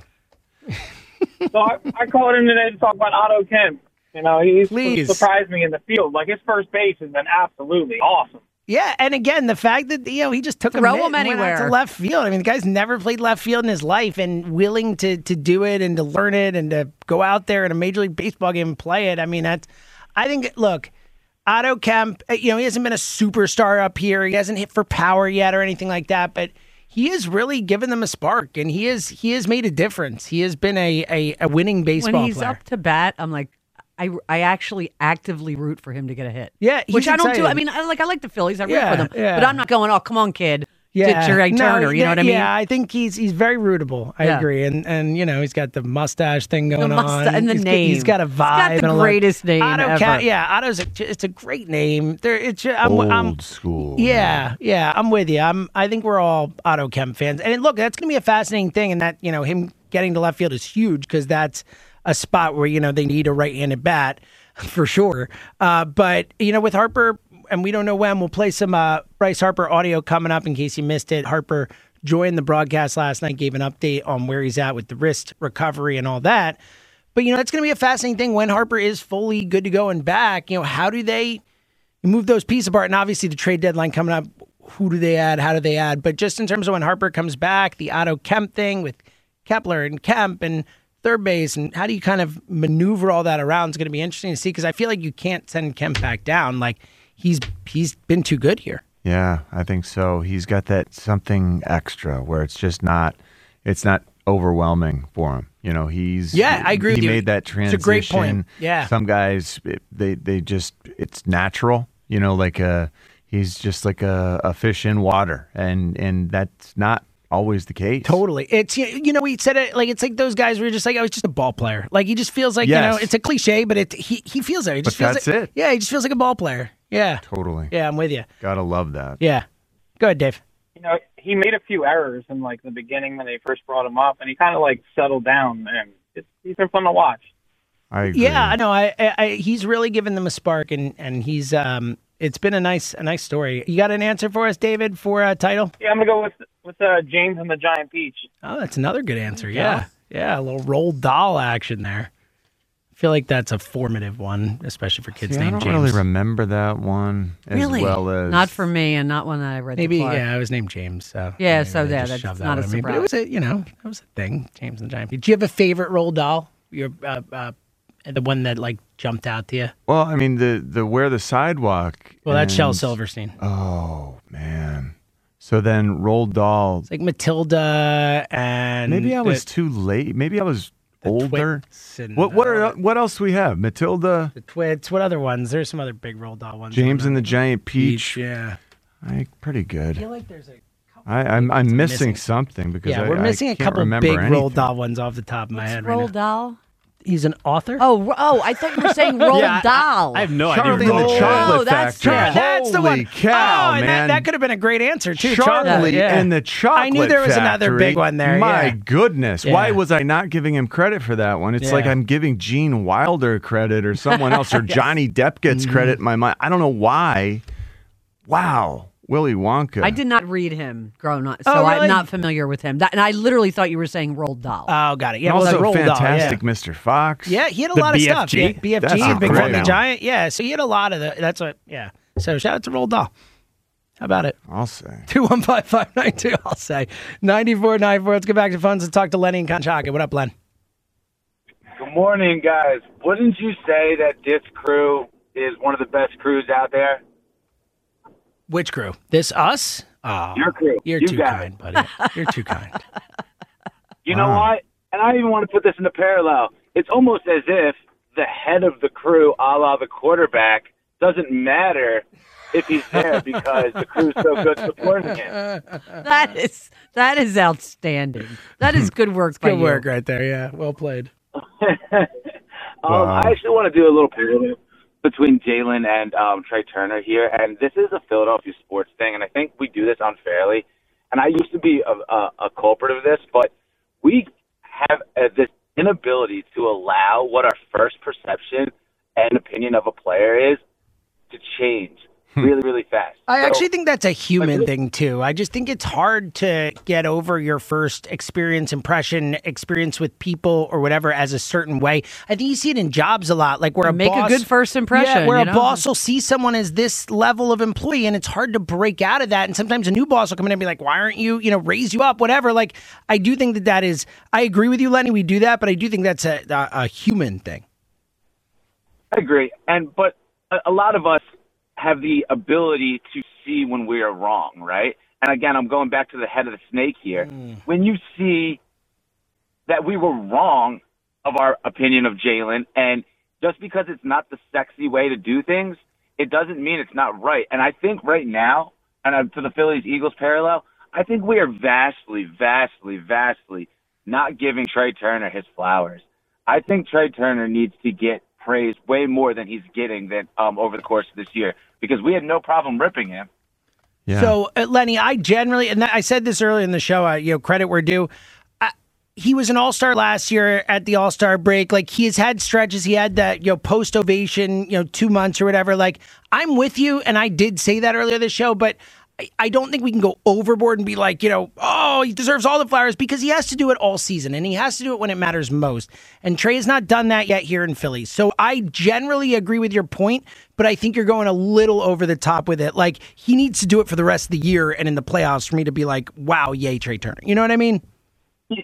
So I called him today to talk about Otto Kemp. He's Please. surprised me in the field. Like, his first base has been absolutely awesome. Yeah, and again, the fact that he just took Throw him him went out anywhere. to left field. I mean, the guy's never played left field in his life, and willing to do it and to learn it and to go out there in a Major League Baseball game and play it. I mean, look, Otto Kemp. He hasn't been a superstar up here. He hasn't hit for power yet or anything like that, but he has really given them a spark, and he has made a difference. He has been a winning baseball When he's player. up to bat, I'm like, I actually actively root for him to get a hit. Yeah, he's which I don't do. excited. I mean, I like the Phillies. I root Yeah, for them, yeah. but I'm not going. Oh, come on, kid. Yeah, Get your Turner. You know what I mean? Yeah, I think he's very rootable. I Yeah. agree, and he's got the mustache thing going on, and the He's name. He's got a vibe. He's got the and a look. greatest name Otto ever. Yeah, Otto's it's a great name. Old school. Yeah, I'm with you. I think we're all Otto Kemp fans, and look, that's going to be a fascinating thing, and that him getting to left field is huge because that's a spot where they need a right-handed bat for sure. But with Harper. And we don't know when. We'll play some Bryce Harper audio coming up in case you missed it. Harper joined the broadcast last night, gave an update on where he's at with the wrist recovery and all that. But, it's going to be a fascinating thing when Harper is fully good to go and back. How do they move those pieces apart? And obviously the trade deadline coming up, who do they add? How do they add? But just in terms of when Harper comes back, the Otto Kemp thing with Kepler and Kemp and third base, and how do you kind of maneuver all that around? It's going to be interesting to see because I feel like you can't send Kemp back down. Like he's been too good here. Yeah, I think so. He's got that something extra where it's not overwhelming for him. You know, I agree with you. He made that transition. It's a great point. Yeah. Some guys, they just, it's natural, you know, he's just like a fish in water, and that's not always the case. Totally. It's, we said it, like, it's like those guys were just like, oh, he's just a ball player. Like, he just feels like, Yes. it's a cliche, but he feels it. He just feels that's like, it. Yeah, he just feels like a ball player. Yeah. Totally. Yeah, I'm with you. Gotta love that. Yeah. Go ahead, Dave. He made a few errors in the beginning when they first brought him up, and he kind of settled down, and he's been fun to watch. I agree. Yeah, I know. I he's really given them a spark, and he's it's been a nice story. You got an answer for us, David, for a title? Yeah, I'm gonna go with James and the Giant Peach. Oh, that's another good answer. Yeah, a little Roald Dahl action there. I feel like that's a formative one, especially for kids named James. I don't really remember that one Really? as well as Not for me, and not one that I read. Maybe, to Clark. I was named James. So Yeah, maybe so they yeah, just that's shoved that not a on me. But surprise. it was a thing, James and the Giant Peach. Do you have a favorite Roald Dahl? Your the one that jumped out to you? Well, I mean the Where the Sidewalk. Well, that's Shel and- Silverstein. Oh man. So then Roald Dahl. It's like Matilda and Maybe I was too late. Maybe I was older. Twits and, What else do we have? Matilda, the Twits. What other ones? There's some other big Roald Dahl ones. James and the Giant Peach. Yeah. Pretty good. I feel like there's a I'm missing something because we're missing I a can't couple remember big anything. Roald Dahl ones off the top of my head right now. Roald Dahl. He's an author. Oh! I thought you were saying Roald Dahl. I have no Charlie idea. and the Chocolate Oh, that's Factory. right. That's the one. Holy cow, and man! That could have been a great answer too. Charlie Chocolate, yeah. and the Chocolate I knew there was another Factory. big one there. My yeah. goodness, Yeah. why was I not giving him credit for that one? It's like Yeah. I'm giving Gene Wilder credit or someone else, or Johnny Depp gets credit in my mind. I don't know why. Wow, Willy Wonka. I did not read him growing up, so Oh, really? I'm not familiar with him. And I literally thought you were saying Roald Dahl. Oh, got it. Yeah, And well, also the Roald Dahl, Fantastic yeah. Mr. Fox. Yeah, he had a The lot of stuff. BFG? Yeah, That's BFG, a Big great Fun the one. Giant. Yeah, so he had a lot of the. That's what. Yeah. So shout out to Roald Dahl. How about it? I'll say. 215-592. I'll say 9494. Let's get back to phones and talk to Lenny and Conchaga. What up, Len? Good morning, guys. Wouldn't you say that this crew is one of the best crews out there? Which crew? This us? Oh, Your crew. You're You too got kind, buddy. You're too kind. You know what? And I even want to put this in a parallel. It's almost as if the head of the crew, a la the quarterback, doesn't matter if he's there because the crew's so good supporting him. That is outstanding. That is good work by Good you. work right there. Yeah, well played. I actually want to do a little parallel between Jalen and Trey Turner here, and this is a Philadelphia sports thing, and I think we do this unfairly. And I used to be a culprit of this, but we have this inability to allow what our first perception and opinion of a player is to change really, really fast. I So- actually think that's a human thing too. I just think it's hard to get over your first experience with people or whatever as a certain way. I think you see it in jobs a lot, like where a Make boss, a good first impression. Yeah, where you a know? boss will see someone as this level of employee, and it's hard to break out of that. And sometimes a new boss will come in and be like, "Why aren't you, raise you up, whatever?" Like, I do think that is. I agree with you, Lenny. We do that, but I do think that's a human thing. I agree. But a lot of us have the ability to see when we are wrong, right? And again, I'm going back to the head of the snake here. When you see that we were wrong of our opinion of Jalen, and just because it's not the sexy way to do things, it doesn't mean it's not right. And I think right now, and to the Phillies-Eagles parallel, I think we are vastly, vastly, vastly not giving Trey Turner his flowers. I think Trey Turner needs to get praised way more than he's getting over the course of this year, because we had no problem ripping him. Yeah. So, Lenny, I generally, and I said this earlier in the show, credit where due. He was an all-star last year at the all-star break. Like, he has had stretches. He had that, post-ovation, 2 months or whatever. Like, I'm with you, and I did say that earlier this show, but I don't think we can go overboard and be like, oh, he deserves all the flowers, because he has to do it all season, and he has to do it when it matters most. And Trey has not done that yet here in Philly. So I generally agree with your point, but I think you're going a little over the top with it. Like, he needs to do it for the rest of the year and in the playoffs for me to be like, wow, yay, Trey Turner. You know what I mean?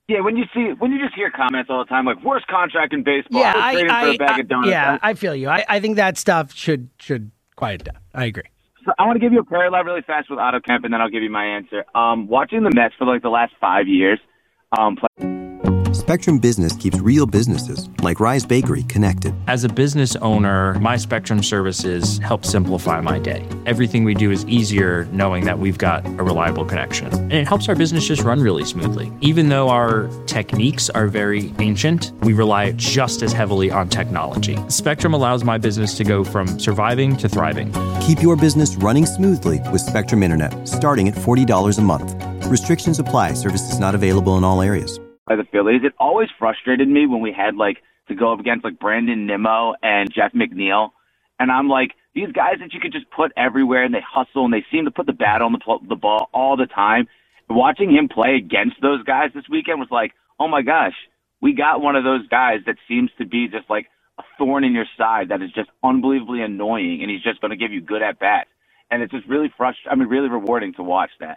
Yeah, when you just hear comments all the time like worst contract in baseball, Yeah, I traded for a bag of donuts. Yeah, I feel you. I think that stuff should quiet down. I agree. So I want to give you a parallel really fast with Otto Kemp, and then I'll give you my answer. Watching the Mets for like the last 5 years, Spectrum Business keeps real businesses, like Rise Bakery, connected. As a business owner, my Spectrum services help simplify my day. Everything we do is easier knowing that we've got a reliable connection. And it helps our business just run really smoothly. Even though our techniques are very ancient, we rely just as heavily on technology. Spectrum allows my business to go from surviving to thriving. Keep your business running smoothly with Spectrum Internet, starting at $40 a month. Restrictions apply. Services not available in all areas. By the Phillies, it always frustrated me when we had like to go up against like Brandon Nimmo and Jeff McNeil, and I'm like, these guys that you could just put everywhere and they hustle and they seem to put the bat on the ball all the time. Watching him play against those guys this weekend was like, oh my gosh, we got one of those guys that seems to be just like a thorn in your side that is just unbelievably annoying, and he's just going to give you good at bats, and it's just really really rewarding to watch that.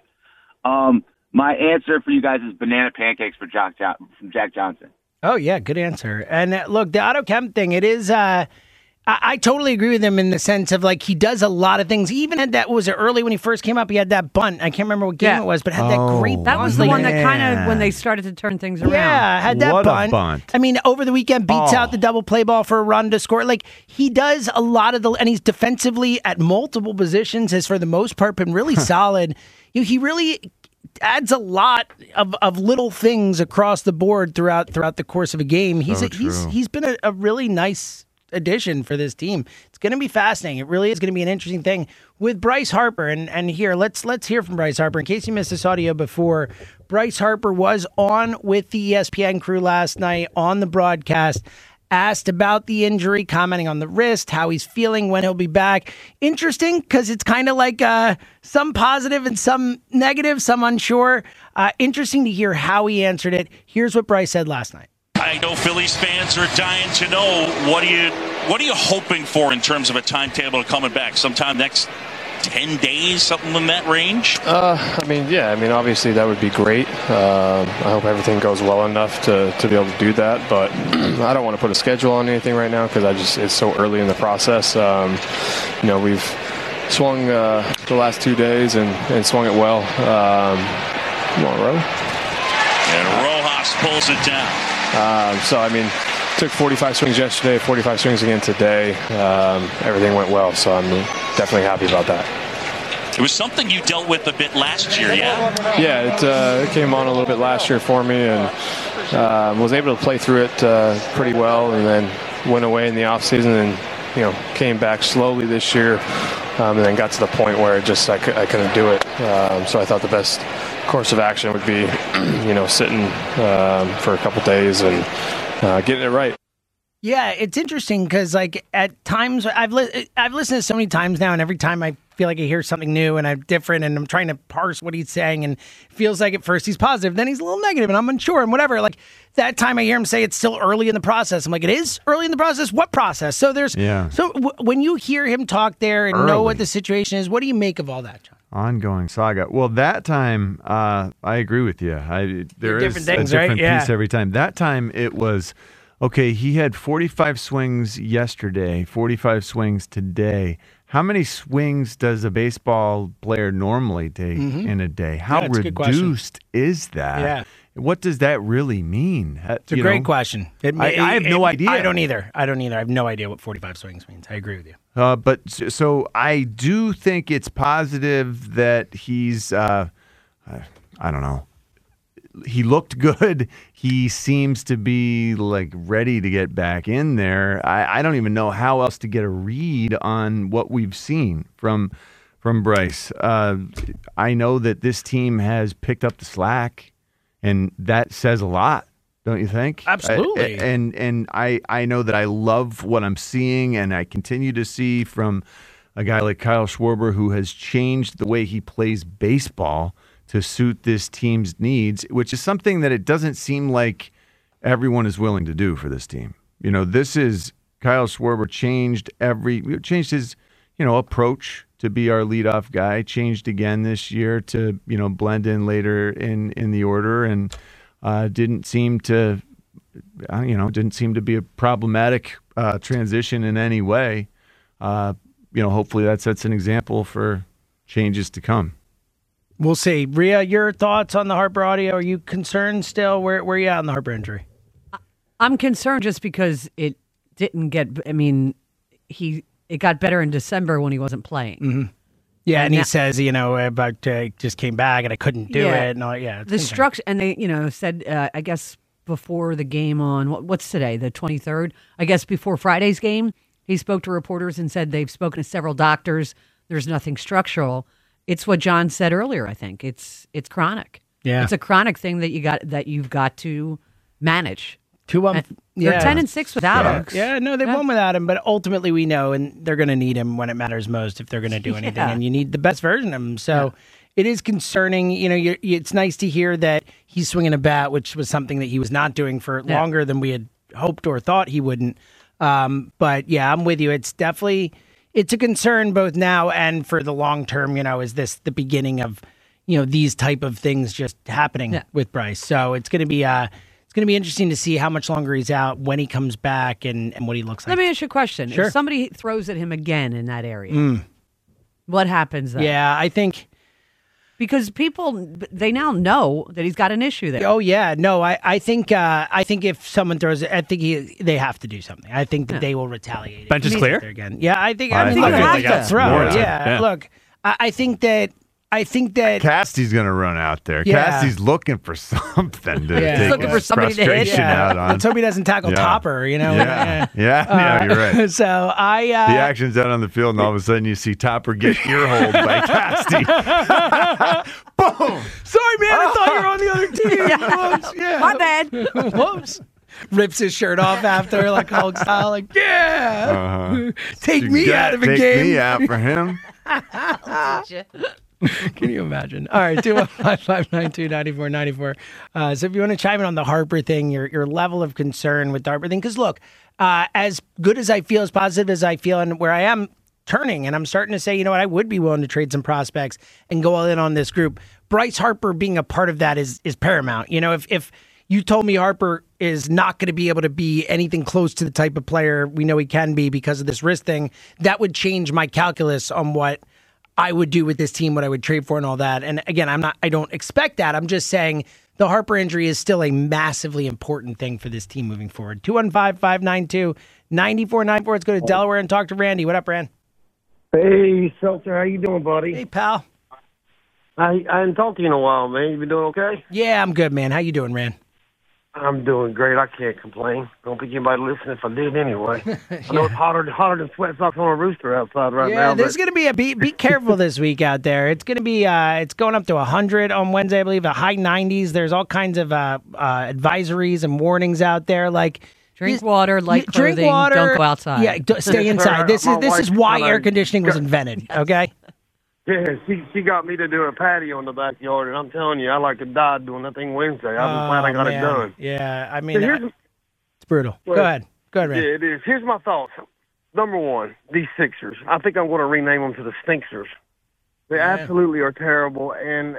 My answer for you guys is banana pancakes from Jack Johnson. Oh, yeah, good answer. And look, the Otto Kemp thing, it is, I totally agree with him in the sense of like he does a lot of things. He even had that, was it early when he first came up, he had that bunt. I can't remember what game it was, but had that great bunt. That was the one that kind of, when they started to turn things around. Yeah, had that What bunt. a bunt. I mean, over the weekend, beats out the double play ball for a run to score. Like, he does a lot of and he's defensively at multiple positions, has for the most part been really solid. He really adds a lot of little things across the board throughout the course of a game. He's been a really nice addition for this team. It's going to be fascinating. It really is going to be an interesting thing with Bryce Harper. And here, let's hear from Bryce Harper. In case you missed this audio before, Bryce Harper was on with the ESPN crew last night on the broadcast. Asked about the injury, commenting on the wrist, how he's feeling, when he'll be back. Interesting, because it's kind of like some positive and some negative, some unsure. Interesting to hear how he answered it. Here's what Bryce said last night. I know Phillies fans are dying to know, what are you hoping for in terms of a timetable coming back? Sometime next 10 days, something in that range? Obviously that would be great. I hope everything goes well enough to be able to do that, but I don't want to put a schedule on anything right now because it's so early in the process. We've swung the last 2 days and swung it well. Come on, Ro. And Rojas pulls it down. Took 45 swings yesterday, 45 swings again today. Everything went well, so I'm definitely happy about that. It was something you dealt with a bit last year, yeah? Yeah, it came on a little bit last year for me, and was able to play through it pretty well, and then went away in the offseason and came back slowly this year, and then got to the point where I couldn't do it. So I thought the best course of action would be, sitting for a couple days and getting it right. Yeah, it's interesting because, like, at times I've listened to so many times now, and every time I feel like I hear something new and I'm different, and I'm trying to parse what he's saying, and it feels like at first he's positive, then he's a little negative, and I'm unsure, and whatever. Like that time I hear him say it's still early in the process. I'm like, it is early in the process. What process? So when you hear him talk there and know what the situation is, what do you make of all that, John? Ongoing saga. Well, that time, I agree with you. There is different things, a different right? piece every time. That time it was, okay, he had 45 swings yesterday, 45 swings today. How many swings does a baseball player normally take in a day? How reduced is that? Yeah. What does that really mean? It's a great question. I have no idea. I don't either. I have no idea what 45 swings means. I agree with you. So I do think it's positive that he's, I don't know. He looked good. He seems to be like ready to get back in there. I don't even know how else to get a read on what we've seen from Bryce. I know that this team has picked up the slack, and that says a lot, don't you think? Absolutely. And I know that I love what I'm seeing, and I continue to see from a guy like Kyle Schwarber, who has changed the way he plays baseball to suit this team's needs, which is something that it doesn't seem like everyone is willing to do for this team. This is Kyle Schwarber changed his, approach to be our leadoff guy, changed again this year to, blend in later in the order. And Didn't seem to be a problematic transition in any way. Hopefully that sets an example for changes to come. We'll see. Rhea, your thoughts on the Harper audio? Are you concerned still? Where are you at on the Harper injury? I'm concerned just because it didn't get. I mean, it got better in December when he wasn't playing. Mm-hmm. Yeah, and he says, about just came back and I couldn't do it. And all, the structure, and they, said, I guess before the game on what's today, the 23rd. I guess before Friday's game, he spoke to reporters and said they've spoken to several doctors. There's nothing structural. It's what John said earlier. I think it's chronic. Yeah, it's a chronic thing that you've got to manage. They're 10-6 without him. Yeah, no, they won without him, but ultimately we know, and they're going to need him when it matters most if they're going to do anything, and you need the best version of him. So it is concerning. It's nice to hear that he's swinging a bat, which was something that he was not doing for longer than we had hoped or thought he wouldn't. But yeah, I'm with you. It's definitely it's a concern both now and for the long term. Is this the beginning of these type of things just happening with Bryce? So it's going to be. It's going to be interesting to see how much longer he's out, when he comes back, and what he looks like. Let me ask you a question. Sure. If somebody throws at him again in that area, what happens then? Yeah, I think... Because people, they now know that he's got an issue there. Oh, yeah. No, I think if someone throws it, I think they have to do something. I think that they will retaliate. Bench is clear? Again. Yeah, I think... I look, feel like have to throw. Yeah, look, I think that Cassidy's going to run out there. Yeah. Cassidy's looking for something to take looking for somebody to hit. frustration out on. Let's hope he doesn't tackle Topper, Yeah, you're right. So the action's out on the field, and all of a sudden you see Topper get earholed by Cassidy. Boom! Sorry, man. I thought you were on the other team. Whoops, My bad. Whoops. Rips his shirt off after, like Hulk style, like, take me out of a game. Take me out for him. Can you imagine? All right, 215-592-9494. So if you want to chime in on the Harper thing, your level of concern with the Harper thing, because look, as good as I feel, as positive as I feel, and where I am turning, and I'm starting to say, I would be willing to trade some prospects and go all in on this group. Bryce Harper being a part of that is paramount. If you told me Harper is not going to be able to be anything close to the type of player we know he can be because of this wrist thing, that would change my calculus on what I would do with this team, what I would trade for and all that. And again, I don't expect that. I'm just saying the Harper injury is still a massively important thing for this team moving forward. 215-592-9494. Let's go to Delaware and talk to Randy. What up, Rand? Hey, Seltzer. How you doing, buddy? Hey, pal. I hadn't talked to you in a while, man. You been doing okay? Yeah, I'm good, man. How you doing, Rand? I'm doing great. I can't complain. Don't think anybody listening if I did anyway. I know it's hotter than sweat socks on a rooster outside now. Yeah, there's going to be be careful this week out there. It's going to be it's going up to 100 on Wednesday, I believe, a high 90s. There's all kinds of advisories and warnings out there, like drink water, light clothing, drink water, don't go outside. Yeah, stay inside. This is why air conditioning was invented. Okay. Yeah, she got me to do a patio in the backyard, and I'm telling you, I like to die doing that thing Wednesday. I'm glad I got it done. Yeah, I mean, So it's brutal. Go ahead, Rand. Yeah, it is. Here's my thoughts. Number one, these Sixers. I think I'm going to rename them to the Stinksers. They absolutely are terrible, and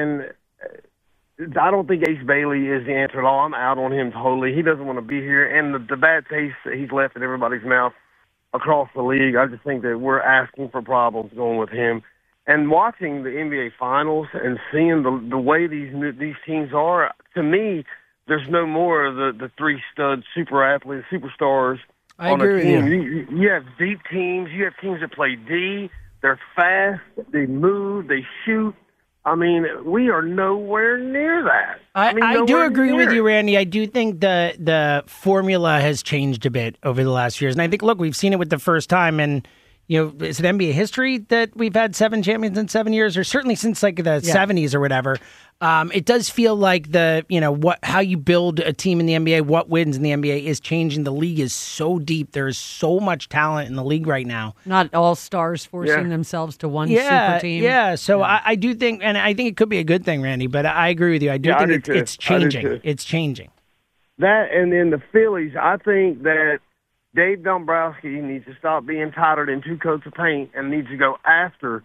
I don't think Ace Bailey is the answer at all. I'm out on him totally. He doesn't want to be here, and the bad taste that he's left in everybody's mouth across the league, I just think that we're asking for problems going with him. And watching the NBA Finals and seeing the way these teams are, to me, there's no more of the three stud super athletes, superstars on a team. You have deep teams. You have teams that play D. They're fast. They move. They shoot. I mean, we are nowhere near that. I do agree with you, Randy. I do think the formula has changed a bit over the last few years. And I think, look, we've seen it with the first time. And, is it NBA history that we've had 7 champions in 7 years? Or certainly since like the 70s or whatever. It does feel like how you build a team in the NBA, what wins in the NBA is changing. The league is so deep. There is so much talent in the league right now. Not all stars forcing themselves to one super team. Yeah, so I do think, and I think it could be a good thing, Randy, but I agree with you. I do think it's changing. It's changing. That, and then the Phillies, I think that Dave Dombrowski needs to stop being tighter than 2 coats of paint and needs to go after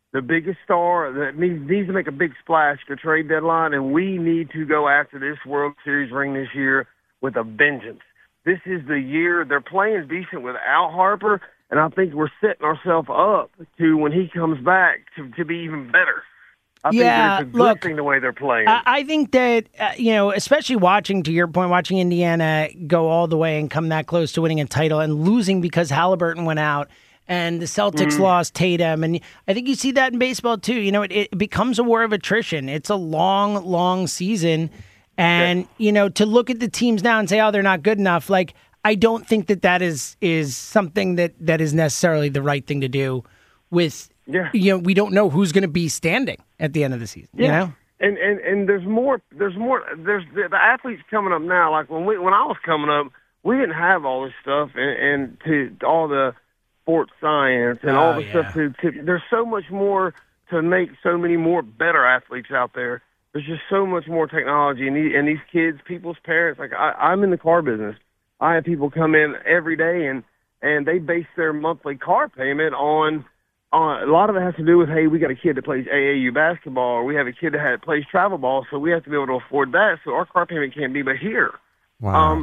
the biggest star that needs to make a big splash at the trade deadline, and we need to go after this World Series ring this year with a vengeance. This is the year. They're playing decent without Harper, and I think we're setting ourselves up to, when he comes back, to be even better. I think that it's a good thing the way they're playing. I think that, especially watching, to your point, watching Indiana go all the way and come that close to winning a title and losing because Halliburton went out and the Celtics lost Tatum. And I think you see that in baseball, too. It becomes a war of attrition. It's a long, long season. And, to look at the teams now and say, oh, they're not good enough, like, I don't think that is something that is necessarily the right thing to do with, we don't know who's going to be standing at the end of the season, you know? And there's more, there's the athletes coming up now. Like when I was coming up, we didn't have all this stuff and to all the sports science and all the stuff there's so much more to make so many more better athletes out there. There's just so much more technology, and these kids, people's parents, like I'm in the car business. I have people come in every day, and they base their monthly car payment on a lot of it has to do with, hey, we got a kid that plays AAU basketball, or we have a kid that plays travel ball, so we have to be able to afford that, so our car payment can't be but here. Wow.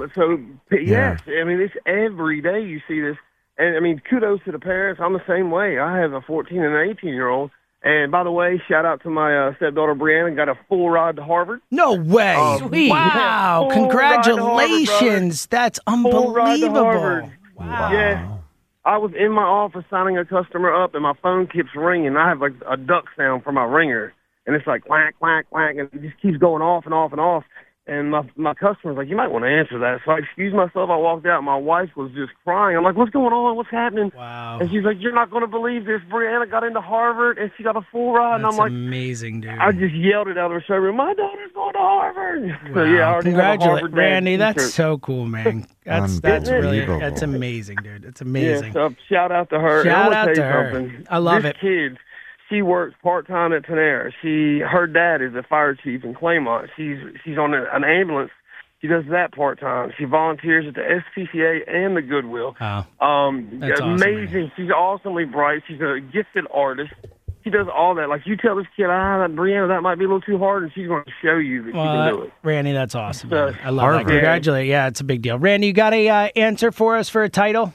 Yes, I mean, it's every day you see this, and I mean, kudos to the parents. I'm the same way. I have a 14 and an 18-year-old. And by the way, shout out to my stepdaughter Brianna, got a full ride to Harvard. No way! Sweet. Wow! Congratulations! That's unbelievable. Wow! Yeah, I was in my office signing a customer up, and my phone keeps ringing. I have like a duck sound for my ringer, and it's like quack, quack, quack, and it just keeps going off and off and off. And my customer's like, you might want to answer that. So I excused myself. I walked out. My wife was just crying. I'm like, what's going on? What's happening? Wow. And she's like, you're not going to believe this. Brianna got into Harvard, and she got a full ride. That's and I'm like, amazing, dude. I just yelled it out of the showroom. My daughter's going to Harvard. Wow. So, yeah, I already have a Harvard dad Randy, that's t-shirt. so cool, man. That's really, that's amazing, dude. It's amazing. Yeah, so shout out to her. Shout and out I'm to gonna her. tell you something. I love this it. Kid, she works part-time at Panera. Her dad is a fire chief in Claymont. She's on an ambulance. She does that part-time. She volunteers at the SPCA and the Goodwill. Wow. That's amazing. Awesome, she's awesomely bright. She's a gifted artist. She does all that. Like, you tell this kid, Brianna, that might be a little too hard, and she's going to show you that she can do it. Randy, that's awesome. So, I love that. Congratulations. Yeah, it's a big deal. Randy, you got a answer for us for a title?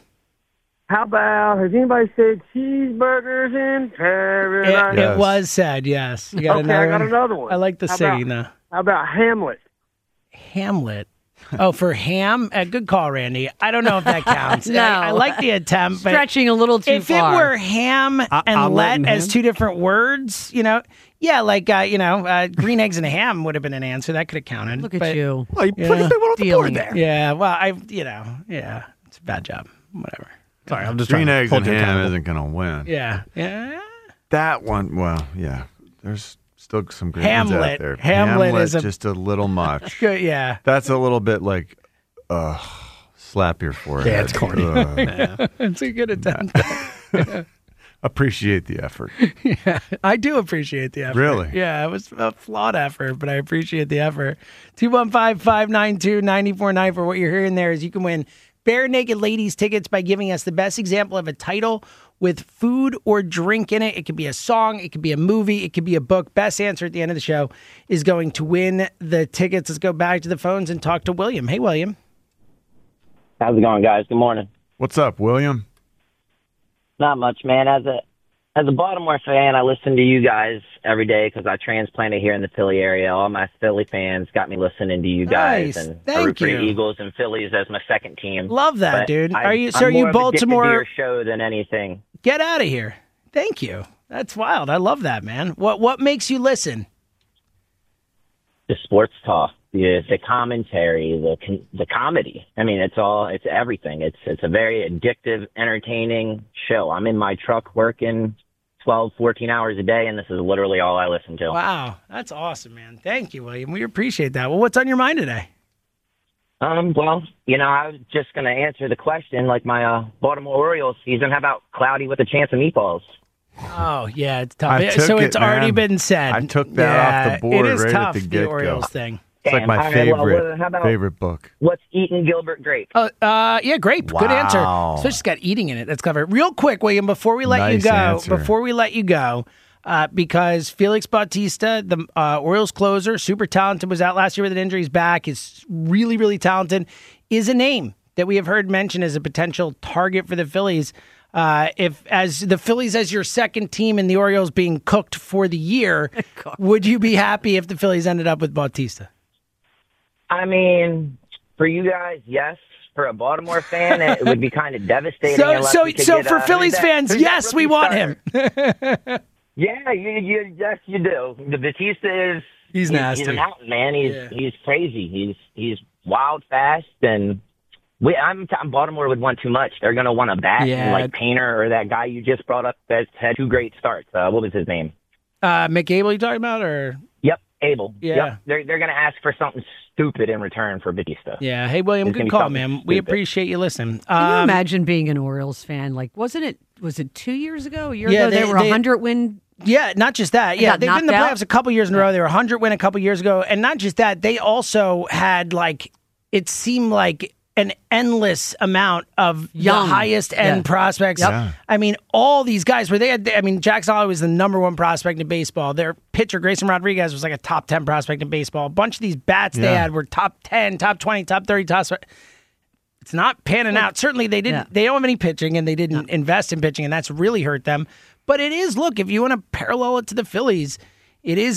How about, has anybody said cheeseburgers in paradise? It was said, yes. You got okay, I got another one. I like the singing, though. How about Hamlet? Hamlet. Oh, for ham? Good call, Randy. I don't know if that counts. No. I like the attempt. Stretching a little too far. If it were ham and let as two different words, like, green eggs and ham would have been an answer. That could have counted. Look at you. Well, you put the one on the board there. Yeah, well, it's a bad job. Whatever. Sorry, I'm just green trying to eggs hold and you ham accountable. isn't going to win. Yeah. That one, well, yeah. There's still some great ones out Hamlet. there. Hamlet is just a little much. Good, yeah. That's a little bit like, slap your forehead. Yeah, it's corny. Ugh. It's a good attempt. Appreciate the effort. Yeah, I do appreciate the effort. Really? Yeah, it was a flawed effort, but I appreciate the effort. 215-592-9494. What you're hearing there is you can win Bare Naked Ladies tickets by giving us the best example of a title with food or drink in it. It could be a song, it could be a movie, it could be a book. Best answer at the end of the show is going to win the tickets. Let's go back to the phones and talk to William. Hey, William. How's it going, guys? Good morning. What's up, William? Not much, man. As a Baltimore fan, I listen to you guys every day because I transplanted here in the Philly area. All my Philly fans got me listening to you guys, Nice. and I Thank root for the you. Eagles and Phillies as my second team. Love that, But dude. I'm Are you more Baltimore? of addicted to your show than anything. Get out of here. Thank you. That's wild. I love that, man. What makes you listen? The sports talk, the commentary, the comedy. I mean, it's everything. It's a very addictive, entertaining show. I'm in my truck working 12, 14 hours a day, and this is literally all I listen to. Wow. That's awesome, man. Thank you, William. We appreciate that. Well, what's on your mind today? Well, I was just going to answer the question like my Baltimore Orioles season. How about cloudy with a chance of meatballs? Oh, yeah, it's tough. I took So it's it, already man. been said. I took that off the board it is right tough, at the get-go. Orioles thing. It's like Damn. my All right, well, favorite how about- favorite book. What's eating Gilbert grape? Yeah, grape. Good answer. Wow. Especially it's got eating in it. That's clever. Real quick, William, before we let Nice you go, answer. because Felix Bautista, the Orioles closer, super talented, was out last year with an injury. He's back. Is really, really talented. Is a name that we have heard mentioned as a potential target for the Phillies. If as the Phillies as your second team and the Orioles being cooked for the year, would you be happy if the Phillies ended up with Bautista? I mean, for you guys, yes. For a Baltimore fan, it would be kind of devastating. So for Phillies fans, yes, we want him. Yeah, yes, you do. The Batista is he's nasty. He's a mountain man. He's crazy. He's wild, fast, and I'm Baltimore would want too much. They're going to want a bat like Painter or that guy you just brought up that's had 2 great starts. What was his name? Mick Abel, you talking about, or? Yep, Abel. Yeah. Yep. They're going to ask for something stupid in return for Batista. Yeah. Hey, William, good call, man. Stupid. We appreciate you listening. Can you imagine being an Orioles fan? Like, was it 2 years ago? A year ago, they were 100-win. Yeah, not just that. Yeah, they've been in the out? playoffs a couple years in a row. They were 100-win a couple years ago. And not just that, they also had, it seemed like an endless amount of the highest end prospects. Yep. Yeah. I mean, all these guys Jackson Holliday was the number 1 prospect in baseball. Their pitcher, Grayson Rodriguez, was like a top 10 prospect in baseball. A bunch of these bats they had were top 10, top 20, top 30, it's not panning out. Certainly they didn't. They don't have any pitching, and they didn't invest in pitching, and that's really hurt them. But it is, look, if you want to parallel it to the Phillies, it is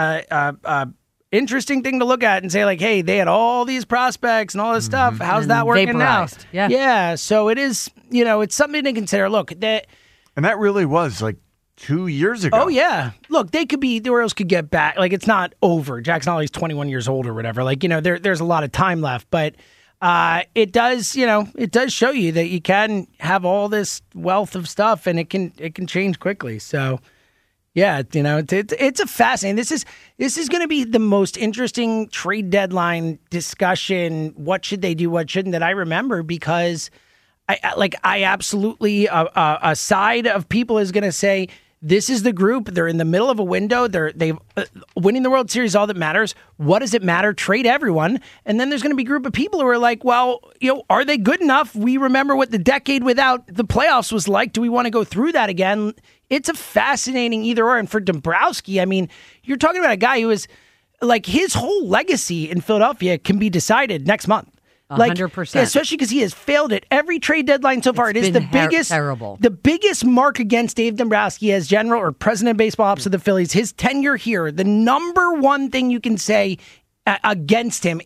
a interesting thing to look at and say, like, hey, they had all these prospects and all this stuff. How's that working now? Yeah. So it is, it's something to consider. Look, and that really was like 2 years ago. Oh, yeah. Look, the Orioles could get back. Like, it's not over. Jackson Hollidy's 21 years old or whatever. Like, there's a lot of time left. But it does, it does show you that you can have all this wealth of stuff, and it can change quickly. So, yeah, it's a fascinating. This is going to be the most interesting trade deadline discussion. What should they do? What shouldn't? That I remember, because I absolutely a side of people is going to say, this is the group. They're in the middle of a window. They've winning the World Series, all that matters. What does it matter? Trade everyone. And then there's going to be a group of people who are like, well, are they good enough? We remember what the decade without the playoffs was like. Do we want to go through that again? It's a fascinating either or. And for Dombrowski, I mean, you're talking about a guy who is like, his whole legacy in Philadelphia can be decided next month. 100%. Especially because he has failed at every trade deadline so far. It is the biggest, terrible. The biggest mark against Dave Dombrowski as general or president of baseball ops of the Phillies. His tenure here, the number one thing you can say against him,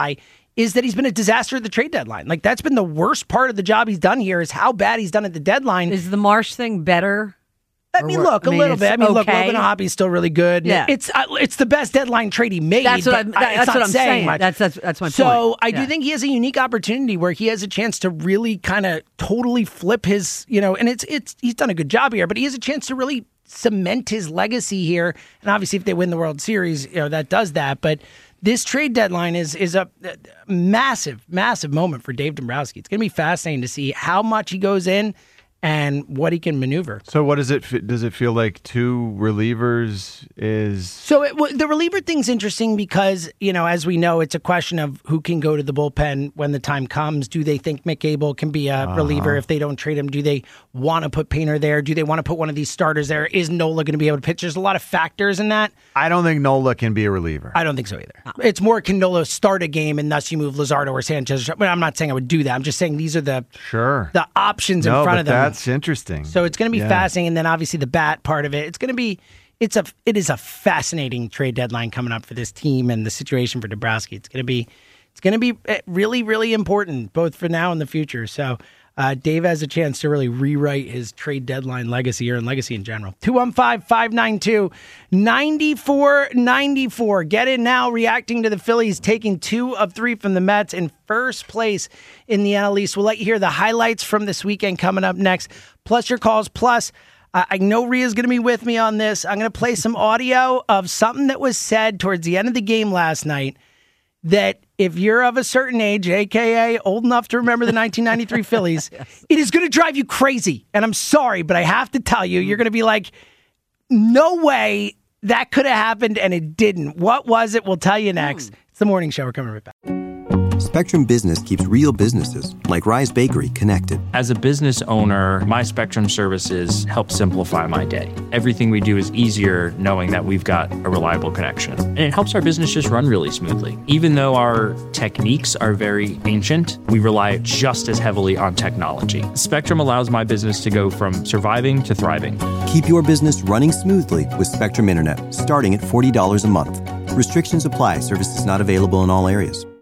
is that he's been a disaster at the trade deadline. Like, that's been the worst part of the job he's done here, is how bad he's done at the deadline. Is the Marsh thing better? A little bit. I mean, look, Logan Hobby's still really good. Yeah. It's the best deadline trade he made. That's what I'm saying. Much. That's my point. So I do think he has a unique opportunity where he has a chance to really kind of totally flip his, and he's done a good job here, but he has a chance to really cement his legacy here. And obviously, if they win the World Series, that does that. But this trade deadline is a massive, massive moment for Dave Dombrowski. It's going to be fascinating to see how much he goes in and what he can maneuver. So what does it feel like 2 relievers is... So the reliever thing's interesting because, as we know, it's a question of who can go to the bullpen when the time comes. Do they think Mick Abel can be a reliever if they don't trade him? Do they want to put Painter there? Do they want to put one of these starters there? Is Nola going to be able to pitch? There's a lot of factors in that. I don't think Nola can be a reliever. I don't think so either. It's more, can Nola start a game and thus you move Luzardo or Sanchez? I'm not saying I would do that. I'm just saying these are the options in front of them. That's interesting. So it's going to be fascinating, and then obviously the bat part of it. It's going to be it is a fascinating trade deadline coming up for this team and the situation for Dombrowski. It's going to be really, really important both for now and the future. So Dave has a chance to really rewrite his trade deadline legacy or legacy in general. 215-592-9494. Get in now. Reacting to the Phillies taking 2 of 3 from the Mets in first place in the NL East. We'll let you hear the highlights from this weekend coming up next. Plus your calls. Plus, I know Rhea's going to be with me on this. I'm going to play some audio of something that was said towards the end of the game last night that if you're of a certain age, a.k.a. old enough to remember the 1993 Phillies, it is going to drive you crazy. And I'm sorry, but I have to tell you, you're going to be like, no way that could have happened, and it didn't. What was it? We'll tell you next. It's the Morning Show. We're coming right back. Spectrum Business keeps real businesses, like Rise Bakery, connected. As a business owner, my Spectrum services help simplify my day. Everything we do is easier knowing that we've got a reliable connection. And it helps our business just run really smoothly. Even though our techniques are very ancient, we rely just as heavily on technology. Spectrum allows my business to go from surviving to thriving. Keep your business running smoothly with Spectrum Internet, starting at $40 a month. Restrictions apply. Services not available in all areas.